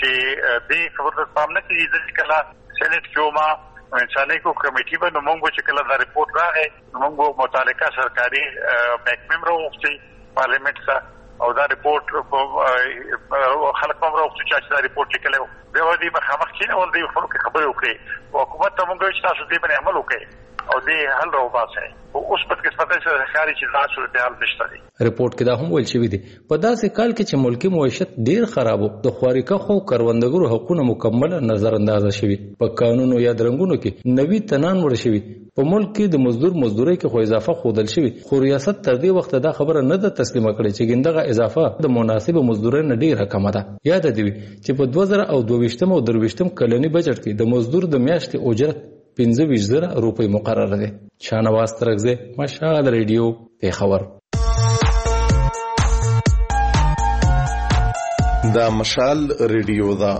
چې دې خبرو ته پام نه کوي. چې کله سېنیټ کې وما انساني کو کمیټي به نو موږ چې کله دا رپورټ راغی نو موږ متعلقه سرکاري محکمې راوغوښتې پارلیمنټ ته او دا رپورټ خلک هم راوغوښتو چې دا رپورټ لیکلی و. بیا به دوی مخامخ کېنول دوی خلکو کې خبرې وکړي او حکومت ته موږ وایو چې تاسو دې باندې عمل وکړئ او دې حل راوباسئ. اوس په قسمت سره ښکاري چې دا صورتحال نشته دی. رپورټ کې دا هم ویل شوي دي په داسې کال کې چې ملکي معیشت ډیر خراب و د خوارکخو کروندګرو حقونه مکمل نظر اندازه شوي. په قانونو یا درنګونو کې نوي تنان وړ شوي. په ملک کې د مزدور مزدورۍ کې خو اضافه ښودل شوي خو ریاست تر دې وخته دا خبره نه ده تسلیمه کړې چې ګندغه اضافه د مناسبه مزدورۍ نه ډیره کمه ده. یاد دې وي چې په دوه زره او دوه ویشتم او درې ویشتم کلني بجټ کې د مزدور د میاشتې اجرت پنځه ویشت زره روپۍ مقرره ده. شاهنواز ترکزی، مشال ریډیو، پیښور. دا مشال ریډیو دا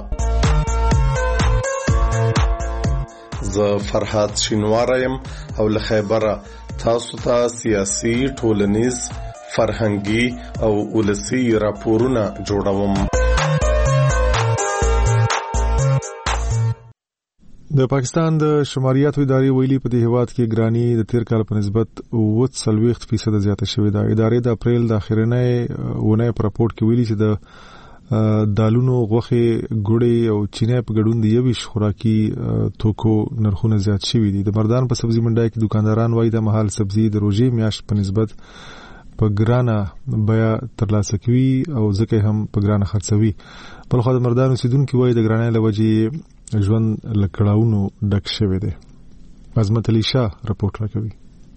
زه فرحات شینوارم او له خیبره تاسو ته سیاسي، ټولنیز، فرهنګي او ولسی راپورونه جوړوم. د پاکستان د شماریاتو ادارې ویلي په دې هیواد کې ګرانی د تیر کال په نسبت اووه څلوېښت فیصد زیاته شوې ده. ادارې د اپریل د اخرنۍ ونه په راپورټ کې ویلي چې د دالونو، غوښې، ګوړې او چینه په ګډون د یویش خوراکي توکو نرخونه زیات شوي دي. د مردان په سبزي منډي کې دکانداران وایي د مهال سبزي د روزې میاشت په نسبت په ګرانه بیا ترلاسه کوي او ځکه هم په ګرانه خرڅوي. بل خو د مردان اوسیدونکو وایي د ګرانۍ له وجې ژوند لکړاونو ډک شوی دی. عظمت علي شاه رپورټ راکوي.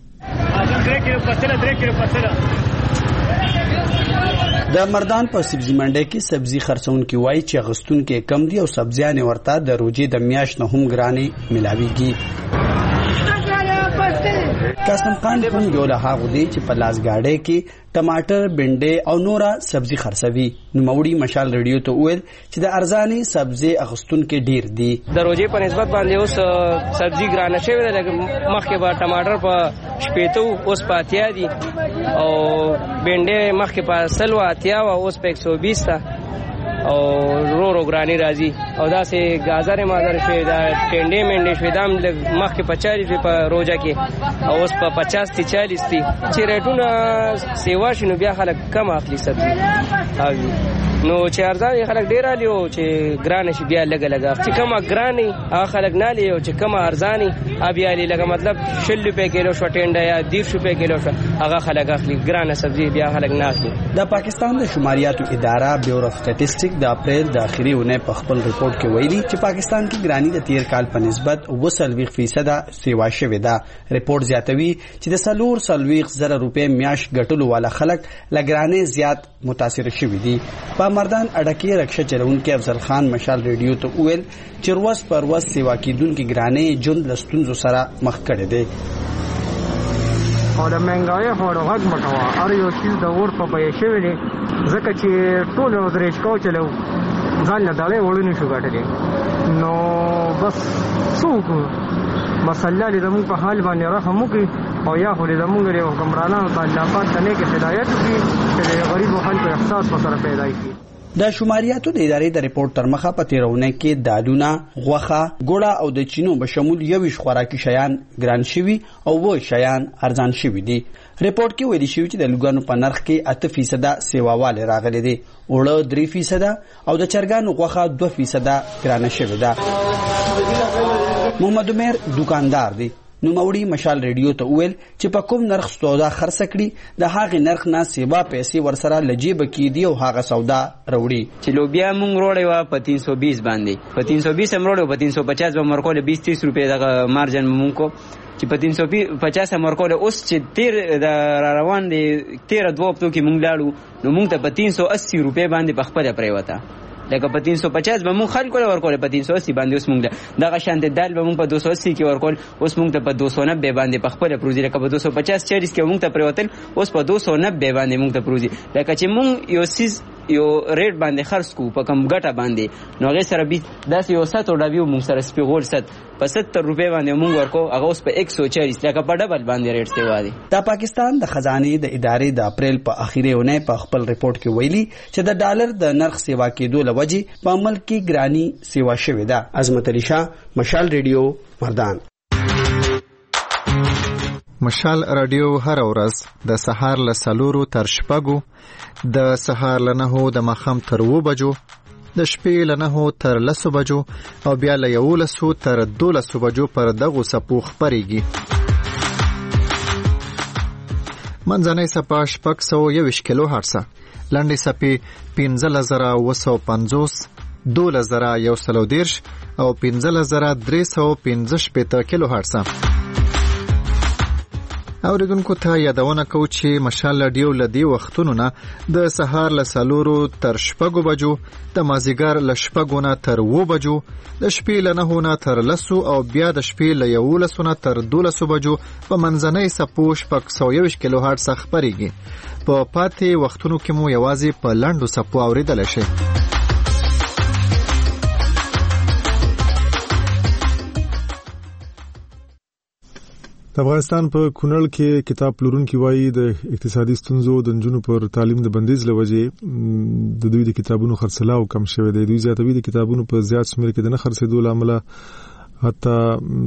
د مردان په سبزي منډي کې سبزي خرڅونکو وایي چې غستونکو کم دي او سبزیان ورته د روزې د میاشت نه هم ګراني ملاويږي. قاسم خان هم یو له هغه دی چې په لاس گاډي کې ټماټر، بنډي او نورا سبزي خرڅوي. نو موړي مشال ریډیو ته ویل چې د ارزاني سبزي اغستونکو ډیر دي. د روزې په نسبت باندې اوس سبزي ګرانه شوې ده. مخکې به ټماټر په شپېتو اوس په اتیا دي او بنډي مخکې په سلو اتیا او اوس په یک سو بیس ده او رو رو ګرانی راځي. او دا سه گازر مازر شوی دا ټنډې منډې شوی دا مخکې په چالیس په روزه کې او اوس په پچاس تی چالیس تی. چې ریټونه سیوا شنو بیا خلک کم اخلي سبزي نو چې ارزان خلک ډیر علي او چې ګران شي بیا لګ لګ چې کم ګراني هغه خلک نه لي او چې کم ارزاني بیا علي لګ مطلب شل روپے کیلو شو ټنډه یا دیرش روپے کیلو شو هغه خلک اخلي. ګران سبزي بیا خلک نه اخلي. د پاکستان د شماریاتو اداره بیورو اف سټټیسټیک د اپریل د اخري ونه په خپل ریپورت کې ویلي چې پاکستان کې ګرانی د تیر کال په نسبت اووه څلوېښت فیصد سیوا شوې ده. ریپورت زیاتوي چې د سلور څلوېښت زره روپے میاش ګټلو والا خلک لګرانې زیات متاثر شوي دي. په مردان اډکې رکشه چلونکو افضل خان مشال ریډیو ته ویل چې روز پر ورځ سیوا کیدونکو ګرانې جون لستونزو سره مخ کړي دي. او د منګای هورو غږ مکوا ار یو چیز د ور په پې شوی دی ځکه چې ټول ورځ ریچکو چلو ځان نه دالې وړونی شو غټلې نو بس څوک مسله دې زموږ په حال باندې رحم وکړي او یا خو دې زموږ لري حکمرانانو ته الله پاک ته نیک هدایت وکړي چې د غریبو خلکو احساس وسره پیدا شي. د شماریاتو د ادارې د ریپورت تر مخه په تیرونه کې دالونه، غوښه، ګوړه او د چینو به شمول یویش خوراکي شیان ګران شوي او و شیان ارزان شوي دي. ریپورت کې ویلي شوی چې د لوګانو په نرخ کې اته فیصد سیواواله راغلي دي، اوړه درې فیصد او د چرګانو غوښه دوه فیصد ګران شوي ده. محمد عمر دکاندار دی. نو موړي مشال ریډیو ته ویل چې په کوم نرخ سودا خرڅ کړي د هغه نرخ نه سیوا پیسې ورسره لجیب کې دی او هغه سودا وروړي. چې لوبیا مونږ وروړی و په تین سو بیس باندې، په تین سو بیس هم وروړو، په تین سو پچاس به مرکول بیس تیس روپے دغه مارجن مونږ کو چې په تین سو پچاس مرکول. اوس چې تیر د روان دي تیر دوه هفتو کې مونږ لاړو نو مونږ ته په تین سو اسی روپے باندې په خپل پریوته لکه په تین سو پچاس به مونږ خلکو له ورکول، په تین سو اسی باندې اوس مونږ دغه شانت دال به مونږ په دو سو اسی کې ورکول، اوس مونږ ته په دو سو نوے باندې په خپل پروزي لکه په دو سو پچاس چالیس کې مونږ ته پریوتل، اوس په دو سو نوے باندې مونږ ته پروزي لکه چې مونږ یو سیز یو ریټ باندې خرڅ کو په کم ګټه باندې نو هغه سره به داسې یو ست او ډاویو مونږ سره سپیغول ست په ستر روپے باندې مونږ ورکو، هغه اوس په یک سو چالیس لکه په ډبل باندې ریټ سیوا دي. د پاکستان د خزانه د ادارې د اپریل په اخیری ونه په خپل ریپورت کې ویلي چې د ډالر د نرخ سیوا کېدو لوجه په عمل کې ګرانی سیوا شوې ده. عظمت علي شاه، مشال ریډیو، مردان. مشال رادیو هر ورځ د سهار له سلورو تر شپږو، د سهار له نهو د ماښام تر اووه بجو، د شپې له نهو تر لسو بجو او بیا له یولسو تر دولسو بجو پر دغو څپو خپرېږي. منځنۍ څپه شپږ سوه یوویشت کیلو هرڅه، لنډې څپې پنځلس زره اووه سوه پنځوس، دولس زره یو سل او دېرش او پنځلس زره درې سوه پنځه شپېته کیلو هرڅه. اوریدونکو ته یادونه کوو چې مشال رادیو له دې وختونو نه د سهار له څلورو تر شپږو بجو، د مازدیګر له شپږو نه تر اووه بجو، د شپې له نهو نه تر لسو او بیا د شپې له یولسو نه تر دولسو بجو په منځنۍ څپو شپږ سوه یوویشت کیلو هرڅه خپرېږي. په پاتې وختونو کې مو یوازې په لنډو څپو اوریدلی شئ. د افغانستان په کونړ کې کتاب پلورونکي وایي د اقتصادي ستونزو د نجونو پر تعلیم د بندیز له وجې د دوی د کتابونو خرڅلاو کم شوی دی. دوی زیاتوي د کتابونو په زیات شمېر کې د نه خرڅېدو له امله حتی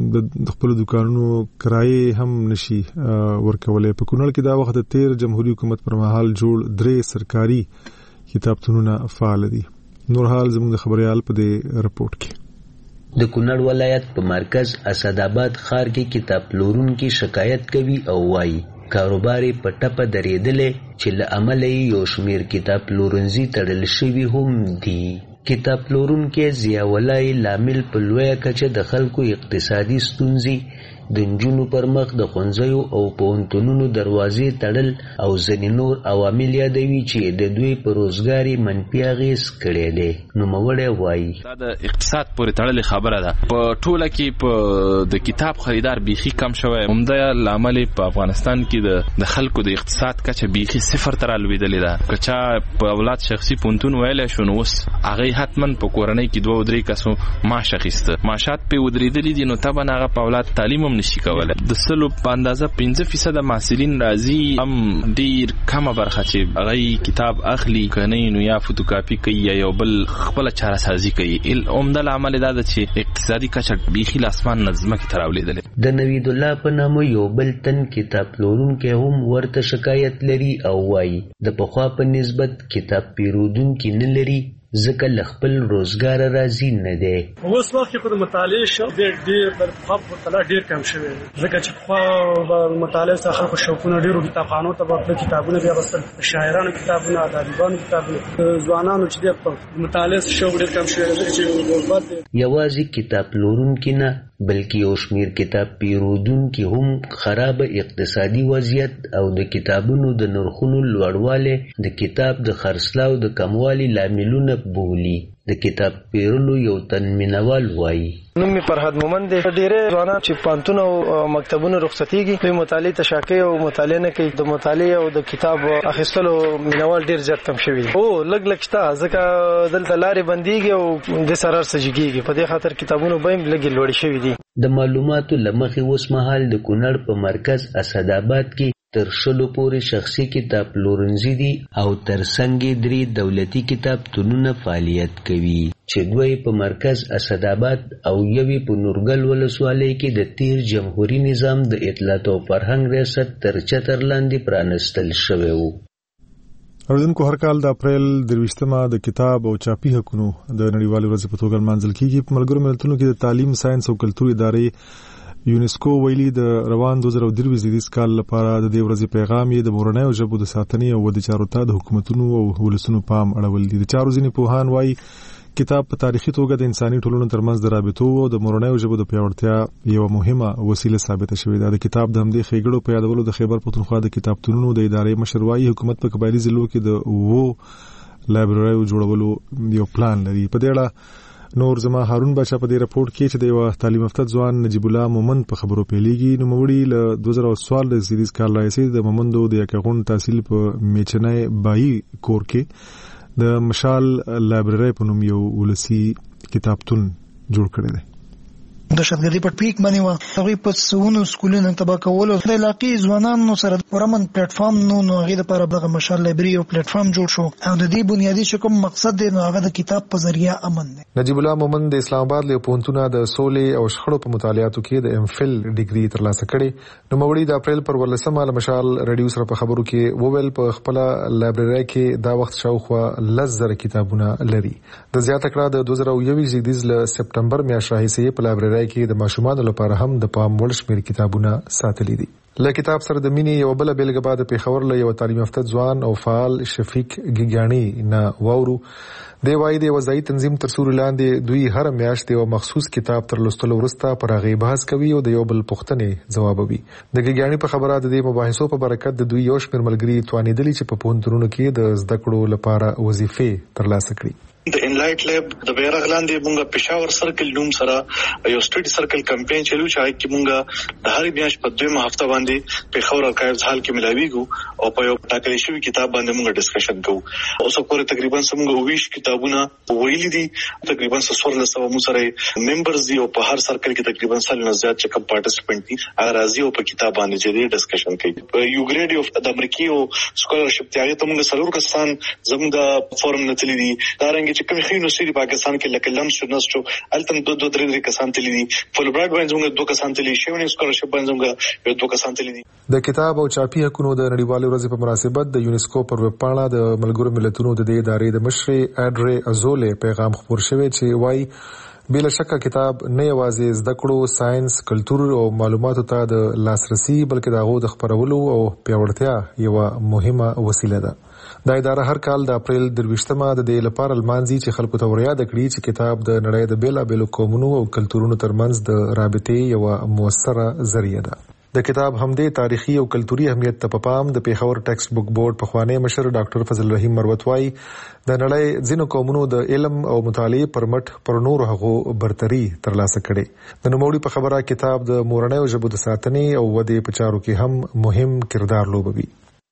د خپل دکانونو کرایه هم نشي ورکولای. په کونړ کې دا وخت د تیر جمهوریت حکومت پر مهال جوړ درې سرکاري کتابتونونه فعال دي. نور حال زموږ د خبريال په دې رپورت کې. د کونړ ولایت په مرکز اسداباد ښار کې کتاب پلورونکي شکایت کوي او وایي کاروبار په ټپه درېدلې چې له امله یو شمیر کتاب پلورنځي تړل شوي هم دي. کتاب پلورونکي ضیاءالله لامل په لویه کچه د خلکو اقتصادي ستونزې، د نجونو پر مخ د ښوونځیو او پوهنتونونو دروازې تړل او ځینې نور عوامل یادوي چې د دوی په روزګار یې منفي اغېز کړی دی. نوموړی وایي دا د اقتصاد پورې تړلې خبره ده. په ټوله کې په د کتاب خریدار بیخي کم شوی. عمده لامل په افغانستان کې د خلکو د اقتصاد کچه بیخي صفر ته رالوېدلې ده. که چا په اولاد شخصي پوهنتون ویلی شو نو اوس هغې حتما په کورنۍ کې دوه درې کسو معاش اخیسته، معاشات پرې ودرېدلي دي، نو طبعا هغه په اولاد تعلیم هم نشي کولی. د سلو په اندازه پنځه فیصده محصلین راځي، هم ډیر کمه برخه چې هغه کتاب اخلي، که نه نو یا فوتوکاپي کوي یا یو بل خپله چاره سازي کوي. عمده لامل دا ده چې اقتصادي کچه بیخي له اسمان نه ځمکې ته راولېدلې. د نوید الله په نامه یو بل تن کتاب پلورونکی هم ورته شکایت لري او وایي د پخوا په نسبت کتاب پیرودونکي نه لري ځکه له خپل روزګار راضي نه دی. اوس وخت کې په مطالعې شو ډېر پر خپل مطالعه ډېر کم شوی ځکه چې خو مطالعې څخه خلکو شوقونه ډېرو کتابخانو ته به کتابونه بیا بستل، شاعرانو کتابونه، ادیبانو کتابونه، ځوانانو چې د مطالعې شوق ډېر کم شوی ځکه چې غربت دی. یوازې کتاب پلورونکي نه بلکې یو شمیر کتاب پیرودونکي هم خراب اقتصادي وضعیت او د کتابونو د نرخونو لوړوالی د کتاب د خرڅلاو د کموالي لاملونه بولي. د کتاب پیرلو یو تن مینوال وایي نوم می فرهاد مومند دی. ډېرې ځوانان چې پانتون او مکتبونو رخصتيږي دوی مطالعه تشاکي او مطالعه نه کوي. د مطالعه او د کتاب اخیستلو مینوال ډېر زیات کم شوی دی. او لګ لګ شته ځکه دلته لارې بنديږي او د سرار سجګيږي. په دې خاطر کتابونو به هم لګي لوړ شوی دي. د معلوماتو لمخې اوس مهال د کونړ په مرکز اسداباد کې تر شلو پورې شخصي کتاب پلورنځي دي او تر څنګ درې دولتي کتابتونونه فعالیت کوي چې دوی په مرکز اسداباد او یوې په نورګل ولسوالۍ کې د تیر جمهوریت نظام د اطلاعات او فرهنګ ریاست تر چتر لاندې پرانستل شوی وو. اوریدونکو هر کال د اپریل درویشتمه د کتاب او چاپي حقوقو د نړیوالې ورځې په توګه لمانځل کیږي. په ملګرو ملتونو کې د تعلیم، ساينس او کلتور ادارې یونیسکو ویلي د روان دوه زره درې زیږدیز کال لپاره د دې ورځې پیغام یې د مورنۍ ژبو د ساتنې او ودې چارو ته د حکومتونو او ولسونو پام اړول دي. د چارو ځینې پوهان وایي کتاب په تاریخي توګه د انساني ټولنو ترمنځ د رابطو او د مورنۍ ژبو د پیاوړتیا یو مهمه وسیله ثابته شوې ده. د کتاب د همدې ښېګړو په یادولو د خیبر پښتونخوا د کتابتونونو د ادارې مشر وایي حکومت په قبایلي ضلعو کې د وو لایبرریو جوړولو یو پلان لري. په دې اړه نور زما هارون بچا په دې رپورت کې چې د یو تعلیم یافته ځوان نجیب الله مومند په خبرو پیلېږي. نو موړي له دوه زره څوارلس زیږدیز کال راځي د مومندو د یکغون تحصیل په میچنای بای کور کې د مشال لایبرری په نوم یو ولسی کتابتون جوړ کړی دی. د شتګردي په پیک باندې و هغه په سونو سکولونو تبا کول د علاقې ځوانانو سره ورمن پلیټ فارم نو نو هغه د لپاره د مشال لایبرری او پلیټ فارم جوړ شو او د دې بنیادی شکم مقصد دی نو هغه د کتاب په ذریعہ امن دی. نجیب الله مومند د اسلام آباد له پونتونه د سولې او شخړو په مطالعاتو کې د ام فل ډیګري ترلاسه کړي. نو موړي د اپریل پر ولسمه له مشال رادیو سره په خبرو کې وویل په خپل لایبرری کې دا وخت شاوخوا لزر کتابونه لري. د زیاته کړه د دوه زره یو زیږدیز له سپټمبر میاشتې راهیسې په لایبرری کې د ماشومان لپاره هم د پام وړ شمیر کتابونه ساتلي دي. له کتاب سره د مینې یو بل بیلګه بعد په خبر له یو تعلیم یافته ځوان او فعال شفیق ګیګانی نه وورو دی وایي د وځي تنظیم تر سوري لاندې دوی هر میاشت یو مخصوص کتاب تر لوستلو وروسته پر هغه بحث کوي او د یو بل پوښتنې ځوابوي. د ګیګانی په خبره د دې مباحثو په برکت د دوی یو شمیر ملګري توانیدلی چې په پوهنتونونو کې د زده کړو لپاره وظیفې ترلاسه کړي. د انلایټ لیب د بیرغ لاندې مونږه پېښور سرکل نوم سره یو سټډي سرکل کمپاین چلو چې هغه کې مونږه د هر میاشت په دویمه هفته باندې پېښور ارکایوز هال کې ملاویږو او په یو ټاکلې شوی کتاب باندې مونږه ډسکشن کوو. اوس پورې تقریبا څنګه ویش کتابونه ویلي دي تقریبا څوارلس سوه مو سره ممبرز دي او په هر سرکل کې تقریبا سل نه زیات چې کوم پارټیسپینټ دي هغه راځي او په کتاب باندې چې ډسکشن کوي. یو ګریډ اف د امریکای او سکولرشپ ته هغه ته مونږ سلور کسان زموږ د فورم نتلې دي دا رنګ چې کوم خینو سری پاکستان کې لکه لمس نسټو التم دو دو درې کسان تللی دي فل برایډ باندې دوه کسان تللی شي سکولرشپ باندې دوه کسان تللی دي. د کتاب او چاپی حقوقو د نړیوالې ورځې په مناسبت د یونیسکو پر ویب پاڼه د ملګرو ملتونو د دې ادارې د مشر اډري ازولې پیغام خپور شوی چې وایي بلا شکه کتاب نه یوازې زده کړو ساينس کلچر او معلوماتو ته د لاسرسي بلکې د هغو د خپرولو او پیاوړتیا یو مهمه وسیله ده. دا اداره هر کال د اپریل درویشتمه د دې لپاره لمانځي چې خلکو ته وریا د کړي چې کتاب د نړۍ د بیلا بیلو قومونو او کلچرونو ترمنځ د رابطې یو موثره ذریعہ ده. د کتاب همدې تاریخي او کلتوري اهمیت ته پام د پیښور ټیکسټ بک بورډ په خوانی مشر ډاکټر فضل رحیم مروت وايي د نړۍ ځینو قومونو د علم او مطالعې پر مټ پر نور هغو برتري ترلاسه کړي. د نوموړي په خبره کتاب د مورنۍ ژبو د ساتنې او ودې په چارو کې هم مهم کردار لوبوي.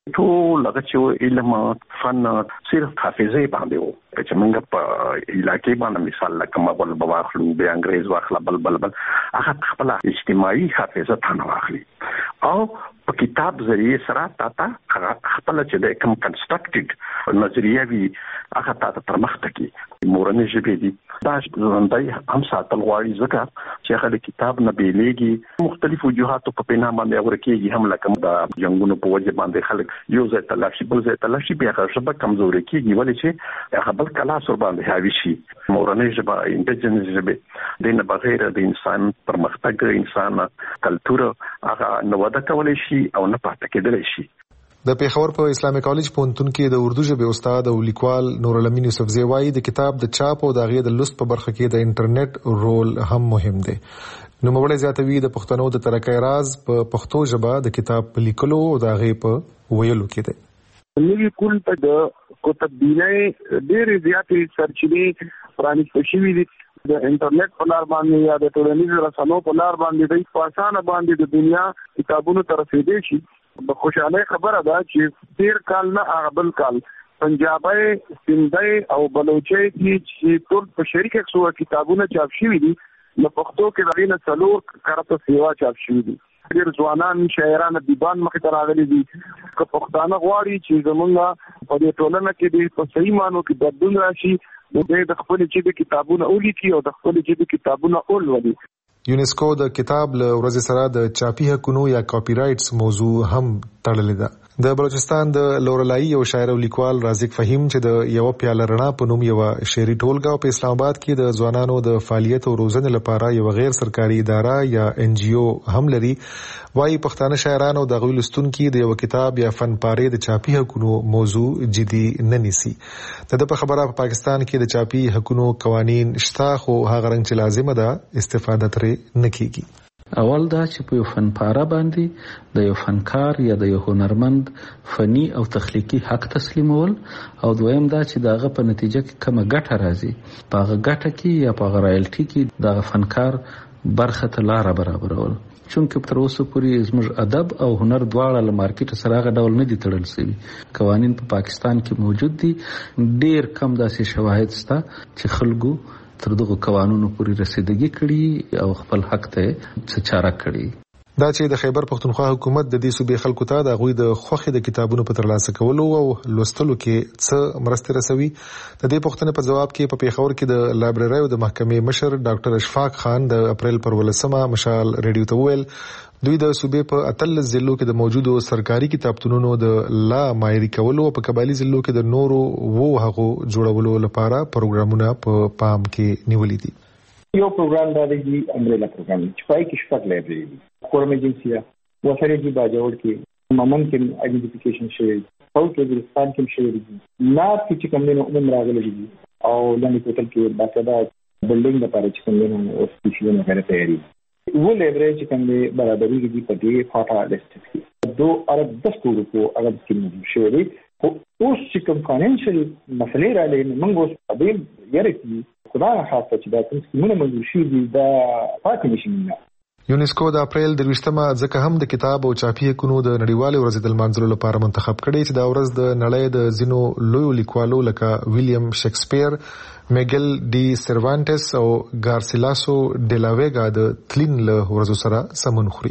ټول هغه چې علم فن صرف حافظه باندې وو چې موږ په علاقې باندې مثال لکه مغول بواخلو به انګريز واخلا بل بل بل هغه خپل اجتماعي حافظه ثانه واخلي او په کتاب ذریعہ سره تاته خپل چې د کوم کنسټرکټډ نظریه وی هغه تاته پرمختګ کی مورنۍ ژبې دي دا ژوندۍ هم ساتل غواړي ځکه چې هغه کتاب نه بیلېږي مختلف وجوهاتو په پینا باندې ورکیږي هم لکه د جنگونو په وجه باندې خلک یو ځای تلاشي بل ځای تلاشي بیا هغه ژبه کمزوري کیږي ولې چې هغه بل کلا سر باندې حاوی شي. مورنۍ ژبه انډیجنس ژبه د نه بغیر د انسان پرمختګ انسان کلچر هغه نو ودا کولای شي او نه پاتې کېدلی شي. د پیښور په اسلامي کالج پوهنتون کې د اردو ژبې استاد او لیکوال نور الامین یوسفزی وايي د کتاب د چاپ او د غږ د لوست په برخه کې د انټرنیټ رول هم مهم دی. نو موږ زیاتوي د پښتنو د ترقۍ راز په پښتو ژبه د کتاب په لیکلو او د غږ په ویلو کې دی. نوی کول ته د کتابینه ډېر زیاتې سرچینې پرانیستل شوې دي د انټرنیټ په لار باندې یا د ټولنیزو رسنیو په لار باندې د په اسانه باندې د دنیا کتابونو ته رسیدي شي. د خوشاله خبره ده چې تیر کال نه هغه بل کال پنجابي سندھي او بلوچي کې چې ټول په شریک څو کتابونه چاپ شوي دي نو پښتو کې دغه نه څلور کارته سیوا چاپ شوي دي. ډېر ځوانان شاعران دیوان مخ ته راغلي دي که پښتانه غواړي چې زمونږ په دې ټولنه کې د په صحیح مانو کې بدلون راشي نو د خپل چې د کتابونو اولیکي او د خپل چې د کتابونو اولولي. یونیسکو د کتاب له ورځې سره د چاپی حقوقو یا کاپی رائټس موضوع هم تړلې ده. د بلوچستان د لورلای او شاعر او لیکوال رازق فهیم چې د یو پیاله رڼا په نوم یو شعري ټولګه په اسلام آباد کې د ځوانانو د فعالیت او روزنې لپاره یو غیر سرکاري اداره یا ان جی او هم لري وايي پښتانه شاعرانو د غوی لستونکو د یو کتاب یا فن پاره د چاپی حقوقو موضوع جدي نه نیسي. د په خبره په پاکستان کې د چاپی حقوقو قوانين شته خو هغه رنګ چې لازمه ده استفاده ترې نه کیږي. اول دا چې په یو فن پاره باندې د یو فنکار یا د یو هنرمند فني او تخلیقي حق تسلیمول او دویم دا چې داغه په نتیجه کې کومه ګټه راځي په هغه ګټه کې یا په هغه رایلټي کې دغه فنکار برخه ته لار برابرول. چونکه تر اوسه پورې زموږ ادب او هنر دواړه له مارکیټ سره هغه ډول نه دي تړل شوي. قوانین په پاکستان کې موجود دي ډیر کم داسې شواهد شته چې خلکو تر دغه قوانینو پورې رسیدګي کړي او خپل حق ته څه چاره کړي. دا چې د خیبر پښتونخوا حکومت د دې صوبې خلکو ته د غوي د خوخي د کتابونو په ترلاسه کولو او لوستلو کې څه مرسته رسوي د دې پوښتنې په جواب کې په پیښور کې د لایبرری او د محکمې مشر ډاکټر اشفاق خان د اپریل پر ولسمه مشال ریډیو ته ویل دوی د صوبې په اتلس ضلعو کې د موجودو سرکاري کتابتونونو د لا مایری کولو او په قبایلی ضلعو کې د نورو وو هغو جوړولو لپاره پروګرامونه په پام کې نیولې دي. یو پروګرام دا دی امبریلا پروګرام چې پای کې شپږ لایبرری دي. کورم ایجنسیا وسره دی باجوړ کې ممن کې آئیډنټیفیکیشن شوی او کې بلستان کې شوی دي. نه چې کوم نه عموم راغلي دي او لاندې کوتل کې باقاعده بلډینګ لپاره چې کوم نه او سپیشل نه غره تیاری वो लेवरेज कंदे बराबरी की पति फाटा लिस्ट की दो अरब दस करोड़ को अरब की शेयरी को उस चिकन फाइनेंशियल मसले राले मंगोस अबे यार की खुदा खासा چې دا کوم سیمونه منظور شي دي دا پاتې نشي. یونیسکو د اپریل د ویشتمه ځکه هم د کتاب او چاپی حقوقو د نړیوالې ورځې د لمانځلو لپاره منتخب کړي چې دا ورځ د نړۍ د زینو لوی لیکوالو لکه ویلیام شکسپیر میګل ډي سروانټس او ګارسیلاسو ډیلاویګا د تلین له ورځو سره سمون خوري.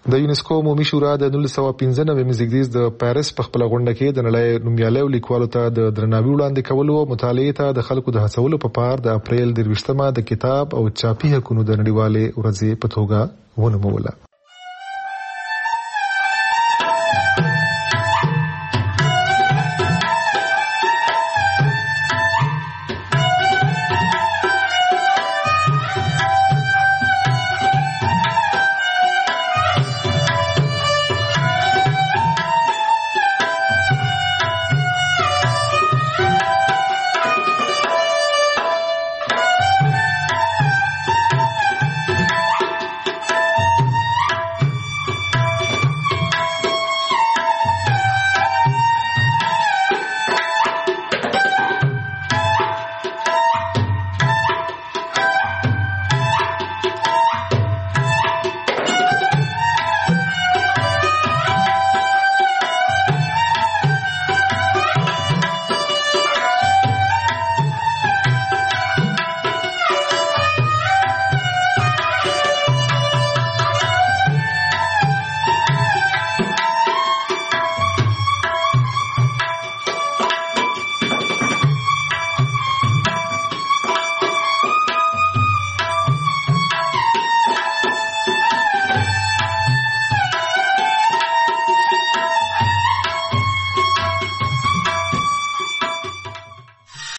د یونسکو عمومي شورا د نولس سوه پنځه نوي مزګدیز د پاریس په خپل غونډه کې د نړۍ نومیالیو لیکوالو ته د درناوي وړاندې کولو او مطالعې ته د خلکو د هڅولو په پار د اپریل درویشتمه د کتاب او چاپي حقوقو د نړیوالې ورځې په توګه ونوموله.